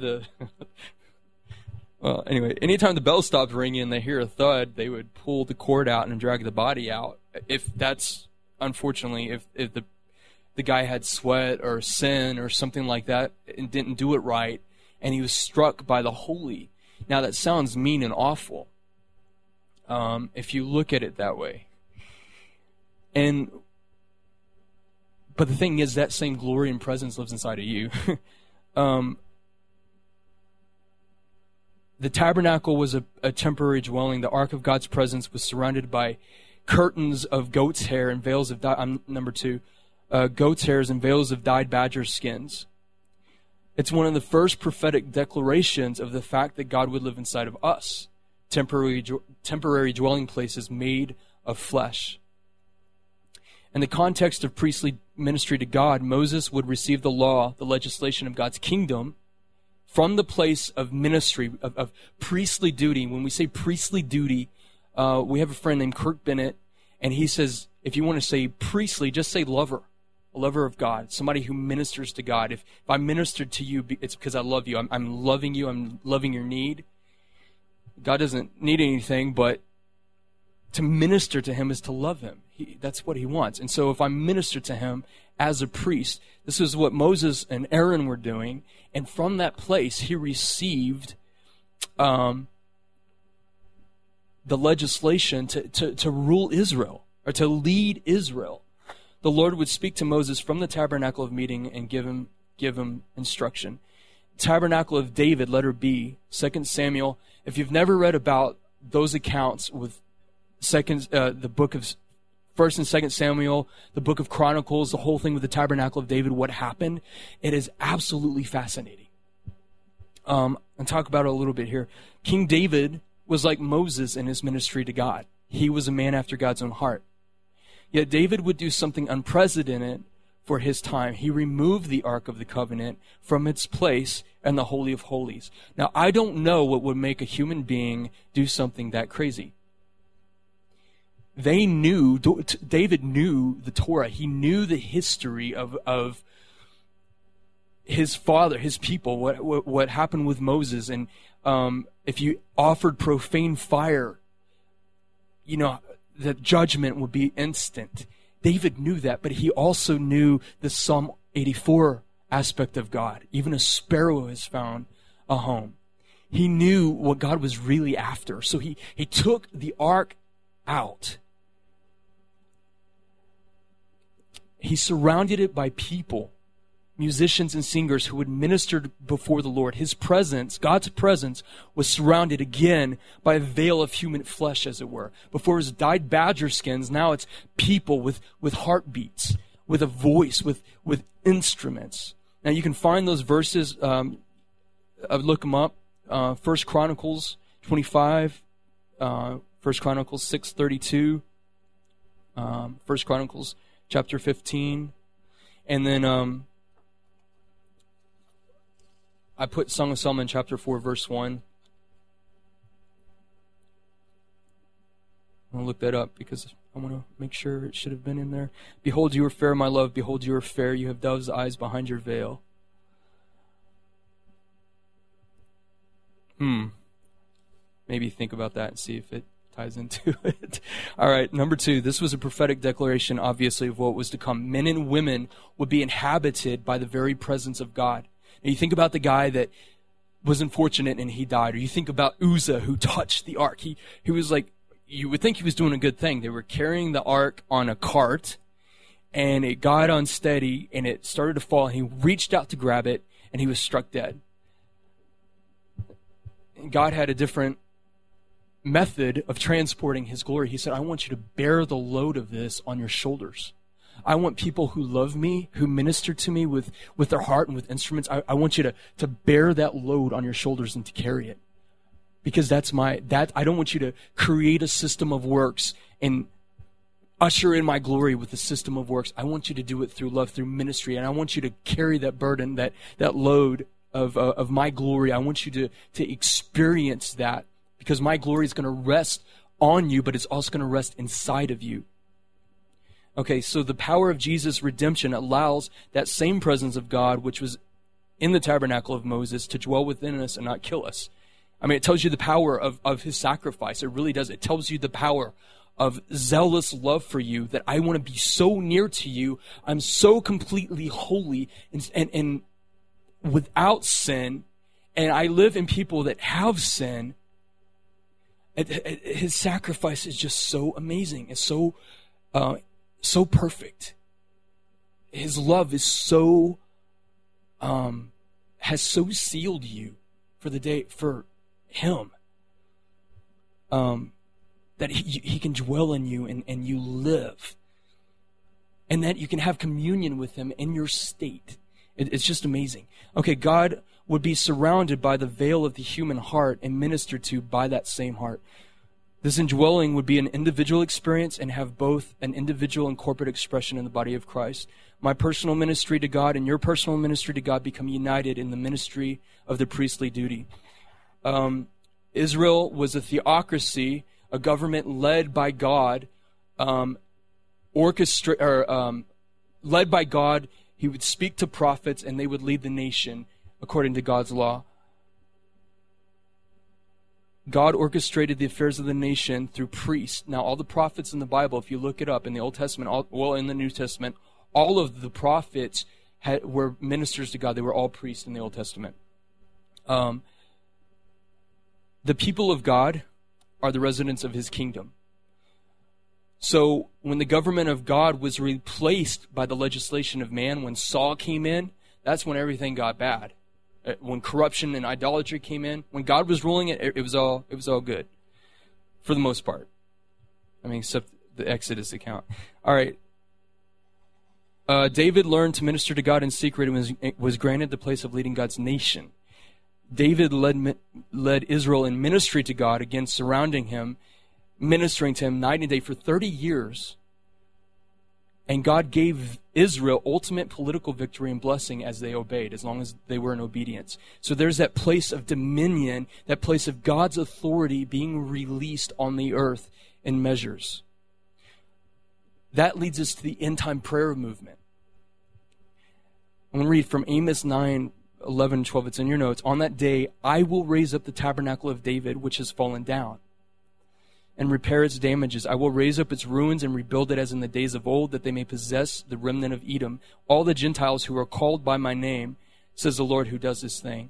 anytime the bell stopped ringing and they hear a thud, they would pull the cord out and drag the body out. If the guy had sweat or sin or something like that and didn't do it right, and he was struck by the holy. Now that sounds mean and awful, if you look at it that way. But the thing is, that same glory and presence lives inside of you. The tabernacle was a temporary dwelling. The ark of God's presence was surrounded by curtains of goat's hair and veils of goat's hairs and veils of dyed badger skins. It's one of the first prophetic declarations of the fact that God would live inside of us. Temporary dwelling places made of flesh. In the context of priestly ministry to God, Moses would receive the law, the legislation of God's kingdom, from the place of ministry, of priestly duty. When we say priestly duty, we have a friend named Kirk Bennett, and he says, if you want to say priestly, just say lover, a lover of God, somebody who ministers to God. If I ministered to you, it's because I love you. I'm loving you. I'm loving your need. God doesn't need anything, but to minister to Him is to love Him. That's what He wants. And so if I minister to Him as a priest, this is what Moses and Aaron were doing. And from that place, he received the legislation to rule Israel, or to lead Israel. The Lord would speak to Moses from the tabernacle of meeting and give him instruction. Tabernacle of David, letter B, 2 Samuel. If you've never read about those accounts with the book of 1 and 2 Samuel, the book of Chronicles, the whole thing with the tabernacle of David, what happened, it is absolutely fascinating. I'll talk about it a little bit here. King David was like Moses in his ministry to God. He was a man after God's own heart. Yet David would do something unprecedented for his time. He removed the Ark of the Covenant from its place in the Holy of Holies. Now, I don't know what would make a human being do something that crazy. David knew the Torah. He knew the history of his father, his people, what happened with Moses. And if you offered profane fire, the judgment would be instant. David knew that, but he also knew the Psalm 84 aspect of God. Even a sparrow has found a home. He knew what God was really after. So he took the ark out. He surrounded it by people, musicians and singers who would minister before the Lord. His presence, God's presence, was surrounded again by a veil of human flesh, as it were. Before it was dyed badger skins, now it's people with heartbeats, with a voice, with instruments. Now you can find those verses, I would look them up, 1 Chronicles 25, 1 Chronicles 6:32, 1 Chronicles chapter 15, and then I put Song of Solomon chapter 4 verse 1. I'm going to look that up because I want to make sure it should have been in there. Behold, you are fair, my love. Behold, you are fair. You have dove's eyes behind your veil. Maybe think about that and see if it ties into it. All right, number 2. This was a prophetic declaration, obviously, of what was to come. Men and women would be inhabited by the very presence of God. Now, you think about the guy that was unfortunate and he died. Or you think about Uzzah, who touched the ark. He was like, you would think he was doing a good thing. They were carrying the ark on a cart, and it got unsteady, and it started to fall, and he reached out to grab it, and he was struck dead. And God had a different method of transporting his glory. He said, I want you to bear the load of this on your shoulders. I want people who love me, who minister to me with their heart and with instruments, I want you to bear that load on your shoulders and to carry it. Because I don't want you to create a system of works and usher in my glory with a system of works. I want you to do it through love, through ministry, and I want you to carry that burden, that load of my glory. I want you to experience that, because my glory is going to rest on you, but it's also going to rest inside of you. Okay, so the power of Jesus' redemption allows that same presence of God, which was in the tabernacle of Moses, to dwell within us and not kill us. I mean, it tells you the power of his sacrifice. It really does. It tells you the power of zealous love for you, that I want to be so near to you. I'm so completely holy and without sin, and I live in people that have sin. His sacrifice is just so amazing. It's so perfect. His love is so has so sealed you for the day, for him, that he can dwell in you and you live, and that you can have communion with him in your state. It's just amazing. Okay, God would be surrounded by the veil of the human heart and ministered to by that same heart. This indwelling would be an individual experience and have both an individual and corporate expression in the body of Christ. My personal ministry to God and your personal ministry to God become united in the ministry of the priestly duty. Israel was a theocracy, a government led by God, led by God. He would speak to prophets, and they would lead the nation according to God's law. God orchestrated the affairs of the nation through priests. Now, all the prophets in the Bible, if you look it up in the Old Testament, in the New Testament, all of the prophets were ministers to God. They were all priests in the Old Testament. The people of God are the residents of his kingdom. So when the government of God was replaced by the legislation of man, when Saul came in, that's when everything got bad. When corruption and idolatry came in, when God was ruling it, it was all good, for the most part. I mean, except the Exodus account. All right. David learned to minister to God in secret and was granted the place of leading God's nation. David led Israel in ministry to God, again surrounding him, ministering to him night and day for 30 years. And God gave Israel ultimate political victory and blessing as they obeyed, as long as they were in obedience. So there's that place of dominion, that place of God's authority being released on the earth in measures. That leads us to the end-time prayer movement. I'm going to read from Amos 9:11-12. It's in your notes. On that day, I will raise up the tabernacle of David, which has fallen down, and repair its damages. I will raise up its ruins and rebuild it as in the days of old, that they may possess the remnant of Edom, all the Gentiles who are called by my name, says the Lord who does this thing.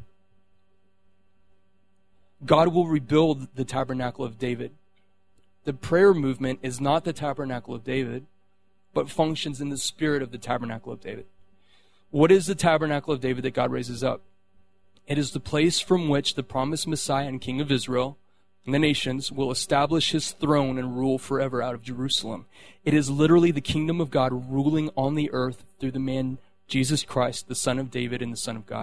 God will rebuild the tabernacle of David. The prayer movement is not the tabernacle of David, but functions in the spirit of the tabernacle of David. What is the tabernacle of David that God raises up? It is the place from which the promised Messiah and King of Israel and the nations will establish his throne and rule forever out of Jerusalem. It is literally the kingdom of God ruling on the earth through the man Jesus Christ, the Son of David and the Son of God.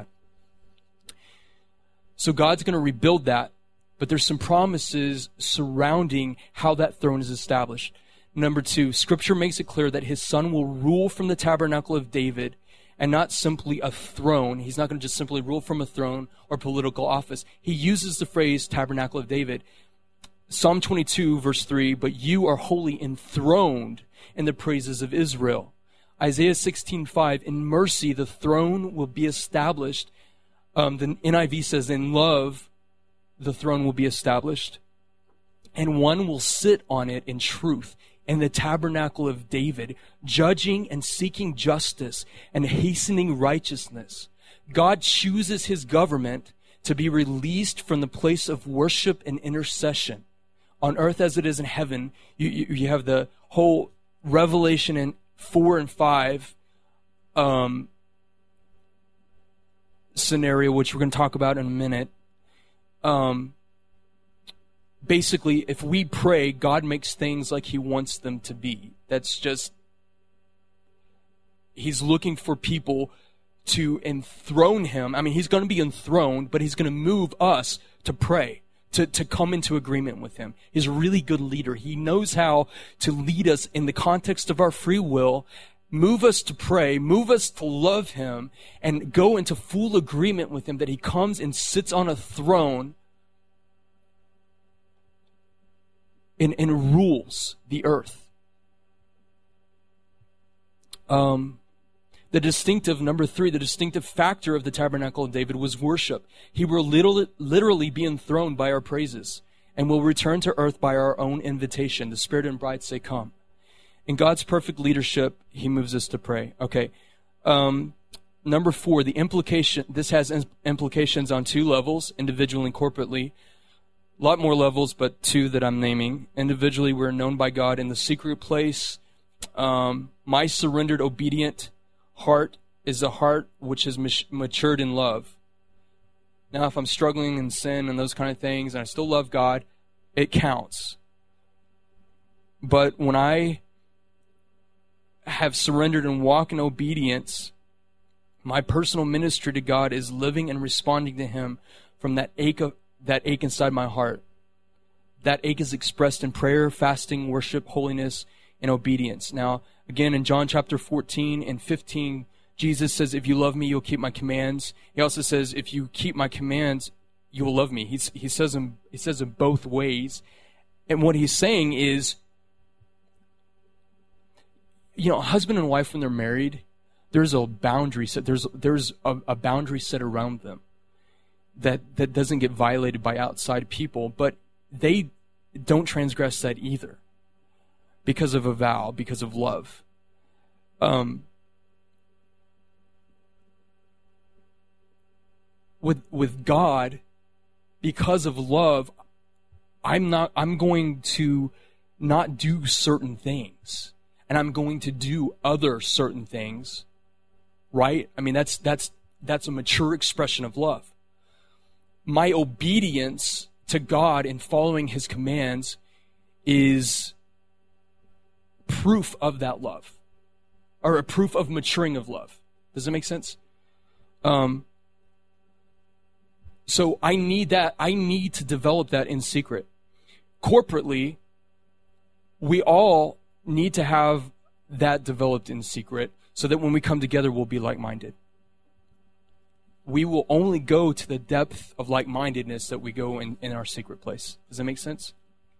So God's going to rebuild that, but there's some promises surrounding how that throne is established. Number 2, Scripture makes it clear that his Son will rule from the tabernacle of David and not simply a throne. He's not going to just simply rule from a throne or political office. He uses the phrase tabernacle of David. Psalm 22, verse 3, but you are wholly enthroned in the praises of Israel. Isaiah 16:5, in mercy the throne will be established. The NIV says, in love the throne will be established, and one will sit on it in truth. In the tabernacle of David, judging and seeking justice and hastening righteousness. God chooses his government to be released from the place of worship and intercession. On earth as it is in heaven, you have the whole Revelation in 4 and 5 scenario, which we're going to talk about in a minute. Basically, if we pray, God makes things like he wants them to be. That's just, he's looking for people to enthrone him. I mean, he's going to be enthroned, but he's going to move us to pray, to come into agreement with him. He's a really good leader. He knows how to lead us in the context of our free will, move us to pray, move us to love him, and go into full agreement with him that he comes and sits on a throne and rules the earth. The distinctive, number 3, the distinctive factor of the tabernacle of David was worship. He will literally be enthroned by our praises and will return to earth by our own invitation. The Spirit and bride say, come. In God's perfect leadership, he moves us to pray. Okay. Number 4, this has implications on 2 levels, individually and corporately. A lot more levels, but 2 that I'm naming. Individually, we're known by God in the secret place. My surrendered, obedient heart is a heart which has matured in love. Now, if I'm struggling in sin and those kind of things, and I still love God, it counts. But when I have surrendered and walk in obedience, my personal ministry to God is living and responding to him from that ache inside my heart. That ache is expressed in prayer, fasting, worship, holiness, and obedience. Now, again, in John chapter 14 and 15, Jesus says, if you love me, you'll keep my commands. He also says, if you keep my commands, you will love me. He says in both ways. And what he's saying is, husband and wife, when they're married, there's a boundary set. There's a boundary set around them that doesn't get violated by outside people, but they don't transgress that either because of a vow, because of love. With God, because of love, I'm going to not do certain things, and I'm going to do other certain things, right? I mean, that's a mature expression of love. My obedience to God in following his commands is proof of that love, or a proof of maturing of love. Does that make sense? So I need that. I need to develop that in secret. Corporately, we all need to have that developed in secret so that when we come together, we'll be like-minded. We will only go to the depth of like-mindedness that we go in our secret place. Does that make sense?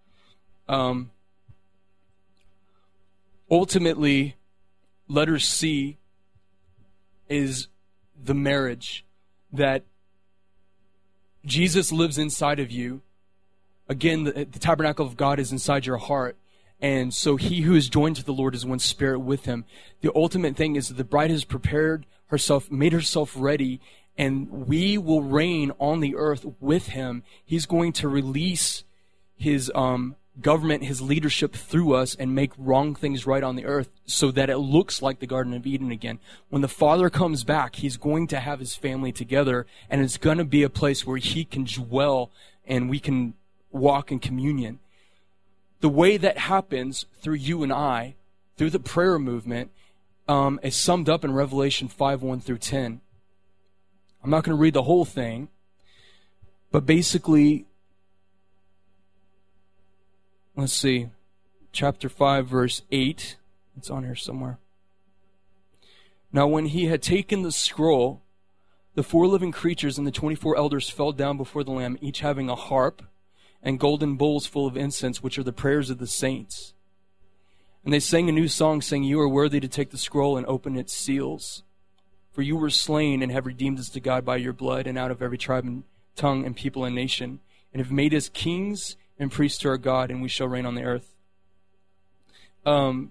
Ultimately, letter C is the marriage that Jesus lives inside of you. Again, the tabernacle of God is inside your heart. And so he who is joined to the Lord is one spirit with him. The ultimate thing is that the bride has prepared herself, made herself ready, and we will reign on the earth with him. He's going to release his government, his leadership through us and make wrong things right on the earth so that it looks like the Garden of Eden again. When the Father comes back, he's going to have his family together, and it's going to be a place where he can dwell and we can walk in communion. The way that happens through you and I, through the prayer movement, is summed up in Revelation 5:1-10. I'm not going to read the whole thing, but basically, let's see, chapter 5, verse 8. It's on here somewhere. Now when he had taken the scroll, the 4 living creatures and the 24 elders fell down before the Lamb, each having a harp and golden bowls full of incense, which are the prayers of the saints. And they sang a new song, saying, "You are worthy to take the scroll and open its seals. For you were slain and have redeemed us to God by your blood, and out of every tribe and tongue and people and nation, and have made us kings and priests to our God, and we shall reign on the earth." I'm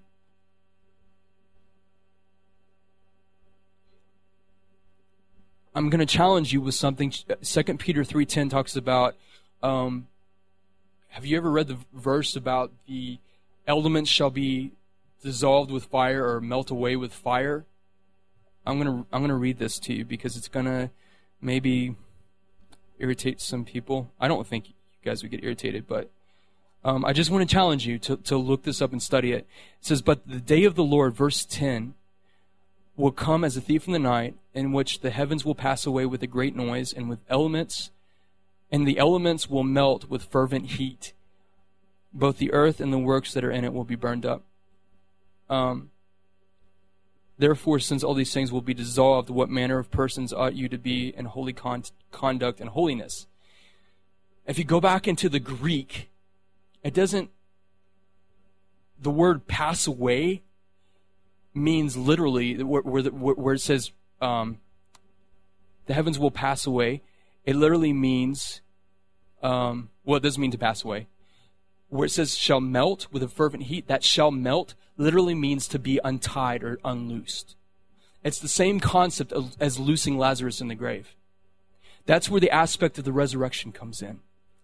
going to challenge you with something. 2 Peter 3:10 talks about, have you ever read the verse about the elements shall be dissolved with fire or melt away with fire? I'm gonna read this to you because it's gonna maybe irritate some people. I don't think you guys would get irritated, but I just want to challenge you to look this up and study it. It says, "But the day of the Lord," verse 10, "will come as a thief in the night, in which the heavens will pass away with a great noise, and the elements will melt with fervent heat. Both the earth and the works that are in it will be burned up. Therefore, since all these things will be dissolved, what manner of persons ought you to be in holy conduct and holiness?" If you go back into the Greek, the word pass away means literally, where it says the heavens will pass away, it literally means, it doesn't mean to pass away. Where it says shall melt with a fervent heat, that shall melt literally means to be untied or unloosed. It's the same concept as loosing Lazarus in the grave. That's where the aspect of the resurrection comes in.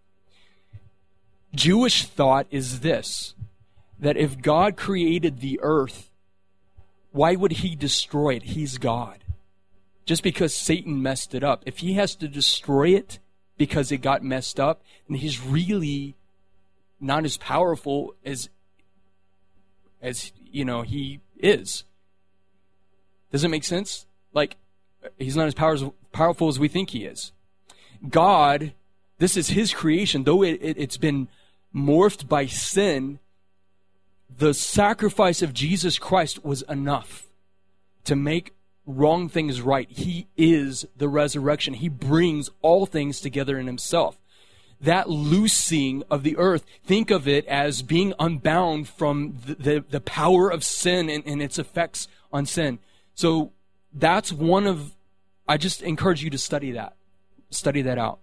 Jewish thought is this, that if God created the earth, why would he destroy it? He's God. Just because Satan messed it up. If he has to destroy it because it got messed up, then he's really not as powerful as he is. Does it make sense? Like, he's not as powerful as we think he is. God, this is his creation. Though it's been morphed by sin, the sacrifice of Jesus Christ was enough to make wrong things right. He is the resurrection. He brings all things together in himself. That loosing of the earth, think of it as being unbound from the power of sin and its effects on sin. So that's I just encourage you to study that. Study that out.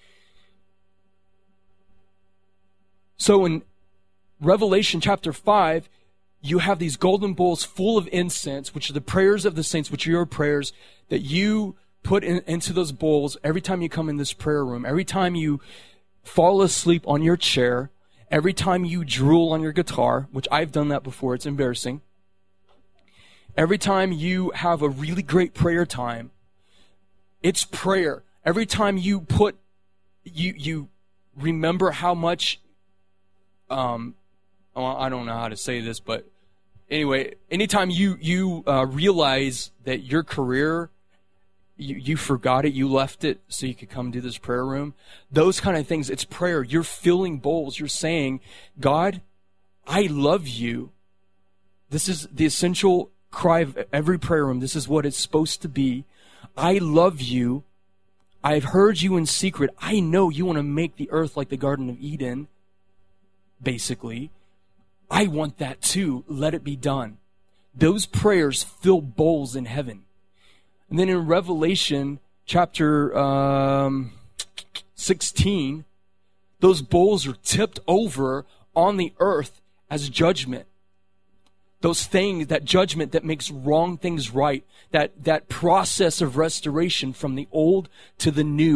So in Revelation chapter 5, you have these golden bowls full of incense, which are the prayers of the saints, which are your prayers, that you put into those bowls every time you come in this prayer room, every time you fall asleep on your chair, every time you drool on your guitar, which I've done that before, it's embarrassing. Every time you have a really great prayer time, it's prayer. Every time you you remember how much, I don't know how to say this, but anyway, anytime you realize that your career, you forgot it, you left it so you could come do this prayer room, those kind of things, it's prayer. You're filling bowls. You're saying, God, I love you. This is the essential cry of every prayer room. This is what it's supposed to be. I love you. I've heard you in secret. I know you want to make the earth like the Garden of Eden, basically. I want that too. Let it be done. Those prayers fill bowls in heaven. And then in Revelation chapter 16, those bowls are tipped over on the earth as judgment. Those things, that judgment that makes wrong things right, that process of restoration from the old to the new,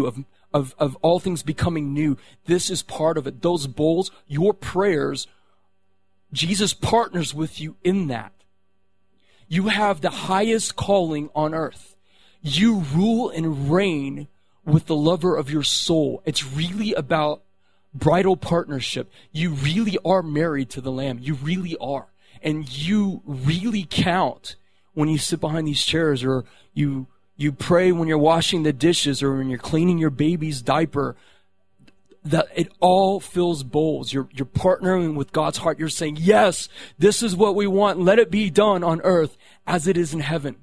of all things becoming new. This is part of it. Those bowls, your prayers, Jesus partners with you in that. You have the highest calling on earth. You rule and reign with the lover of your soul. It's really about bridal partnership. You really are married to the Lamb. You really are. And you really count when you sit behind these chairs, or you pray when you're washing the dishes, or when you're cleaning your baby's diaper. That it all fills bowls. You're partnering with God's heart. You're saying, yes, this is what we want. Let it be done on earth as it is in heaven.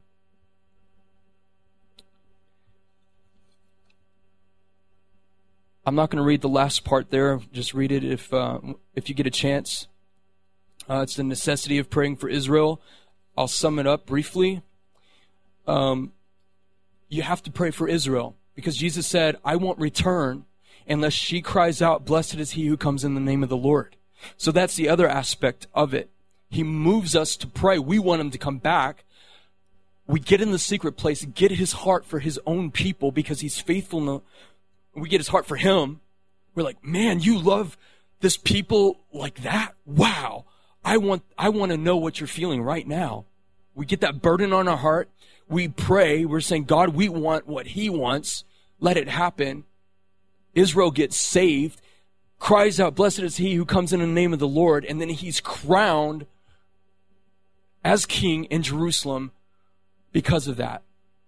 I'm not going to read the last part there. Just read it if you get a chance. It's the necessity of praying for Israel. I'll sum it up briefly. You have to pray for Israel because Jesus said, I won't return unless she cries out, blessed is he who comes in the name of the Lord. So that's the other aspect of it. He moves us to pray. We want him to come back. We get in the secret place, get his heart for his own people because he's faithful. We get his heart for him. We're like, man, you love this people like that? Wow. I want to know what you're feeling right now. We get that burden on our heart. We pray. We're saying, God, we want what he wants. Let it happen. Israel gets saved, cries out, blessed is he who comes in the name of the Lord, and then he's crowned as king in Jerusalem because of that.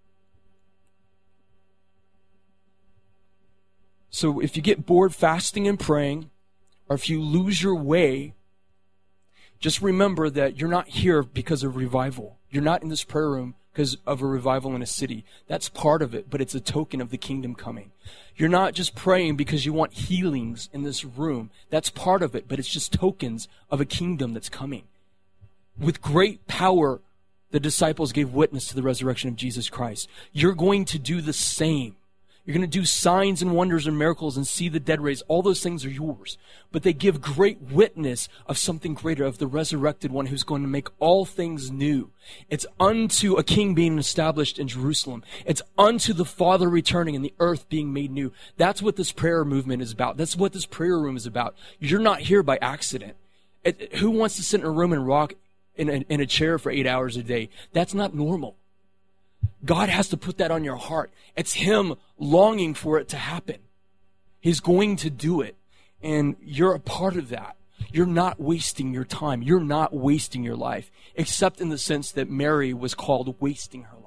So if you get bored fasting and praying, or if you lose your way, just remember that you're not here because of revival. You're not in this prayer room because of a revival in a city. That's part of it, but it's a token of the kingdom coming. You're not just praying because you want healings in this room. That's part of it, but it's just tokens of a kingdom that's coming. With great power, the disciples gave witness to the resurrection of Jesus Christ. You're going to do the same. You're going to do signs and wonders and miracles and see the dead raised. All those things are yours. But they give great witness of something greater, of the resurrected one who's going to make all things new. It's unto a king being established in Jerusalem. It's unto the Father returning and the earth being made new. That's what this prayer movement is about. That's what this prayer room is about. You're not here by accident. Who wants to sit in a room and rock in a chair for 8 hours a day? That's not normal. God has to put that on your heart. It's him longing for it to happen. He's going to do it. And you're a part of that. You're not wasting your time. You're not wasting your life, except in the sense that Mary was called wasting her life.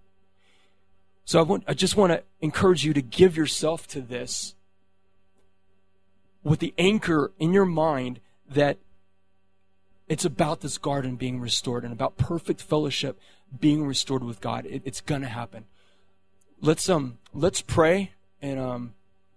So I just want to encourage you to give yourself to this with the anchor in your mind that it's about this garden being restored and about perfect fellowship being restored with God. It's going to happen. Let's pray and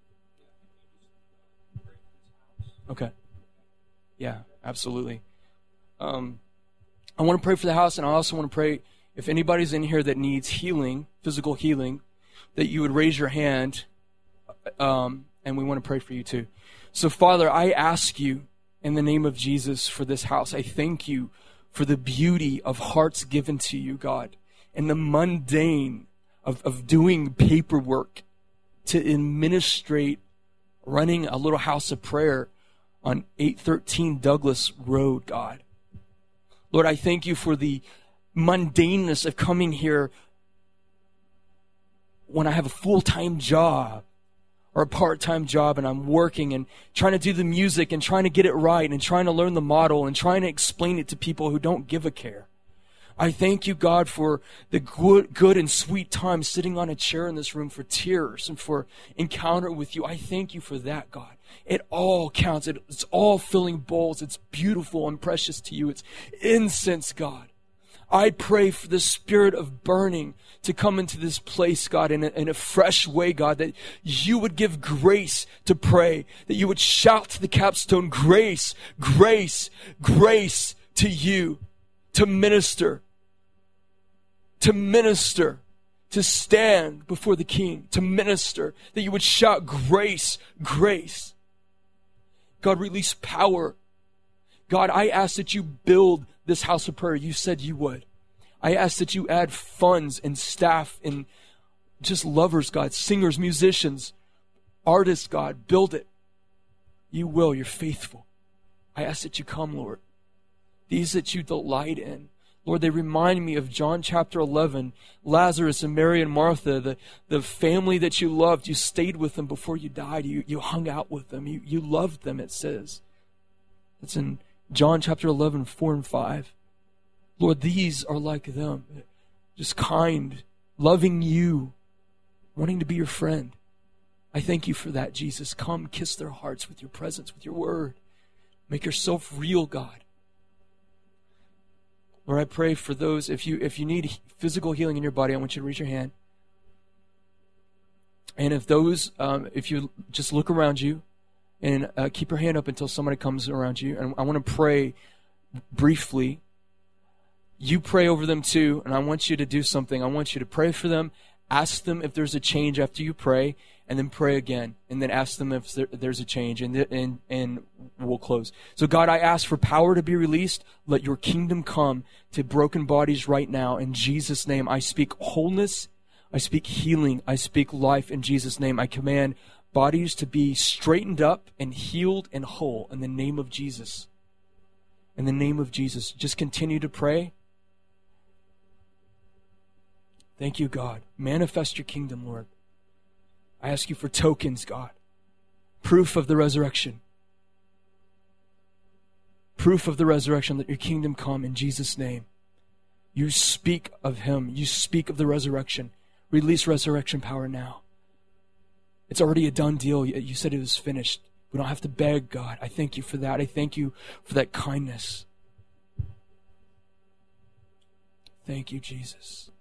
okay. Yeah, absolutely. I want to pray for the house, and I also want to pray if anybody's in here that needs healing, physical healing, that you would raise your hand, and we want to pray for you too. So, Father, I ask you in the name of Jesus for this house. I thank you for the beauty of hearts given to you, God, and the mundane of doing paperwork to administrate running a little house of prayer on 813 Douglas Road, God. Lord, I thank you for the mundaneness of coming here when I have a full-time job or a part-time job and I'm working and trying to do the music and trying to get it right and trying to learn the model and trying to explain it to people who don't give a care. I thank you, God, for the good and sweet time sitting on a chair in this room for tears and for encounter with you. I thank you for that, God. It all counts. It's all filling bowls. It's beautiful and precious to you. It's incense, God. I pray for the spirit of burning to come into this place, God, in a fresh way, God, that you would give grace to pray, that you would shout to the capstone, grace, grace, grace to you, to minister, to stand before the King, to minister, that you would shout grace, grace. God, release power. God, I ask that you build this house of prayer. You said you would. I ask that you add funds and staff and just lovers, God, singers, musicians, artist, God, build it. You will. You're faithful. I ask that you come, Lord. These that you delight in. Lord, they remind me of John chapter 11, Lazarus and Mary and Martha, the family that you loved. You stayed with them before you died. You hung out with them. You loved them, it says. It's in John chapter 11, 4 and 5. Lord, these are like them. Just kind, loving you, wanting to be your friend. I thank you for that, Jesus. Come, kiss their hearts with your presence, with your word. Make yourself real, God. Lord, I pray for those, if you need physical healing in your body, I want you to raise your hand. And if you just look around you and keep your hand up until somebody comes around you. And I want to pray briefly. You pray over them too, and I want you to do something. I want you to pray for them, ask them if there's a change after you pray, and then pray again, and then ask them if there's a change, and we'll close. So God, I ask for power to be released. Let your kingdom come to broken bodies right now. In Jesus' name, I speak wholeness, I speak healing, I speak life. In Jesus' name, I command bodies to be straightened up and healed and whole in the name of Jesus. In the name of Jesus, just continue to pray. Thank you, God. Manifest your kingdom, Lord. I ask you for tokens, God. Proof of the resurrection. Proof of the resurrection, that your kingdom come in Jesus' name. You speak of him. You speak of the resurrection. Release resurrection power now. It's already a done deal. You said it was finished. We don't have to beg, God. I thank you for that. I thank you for that kindness. Thank you, Jesus.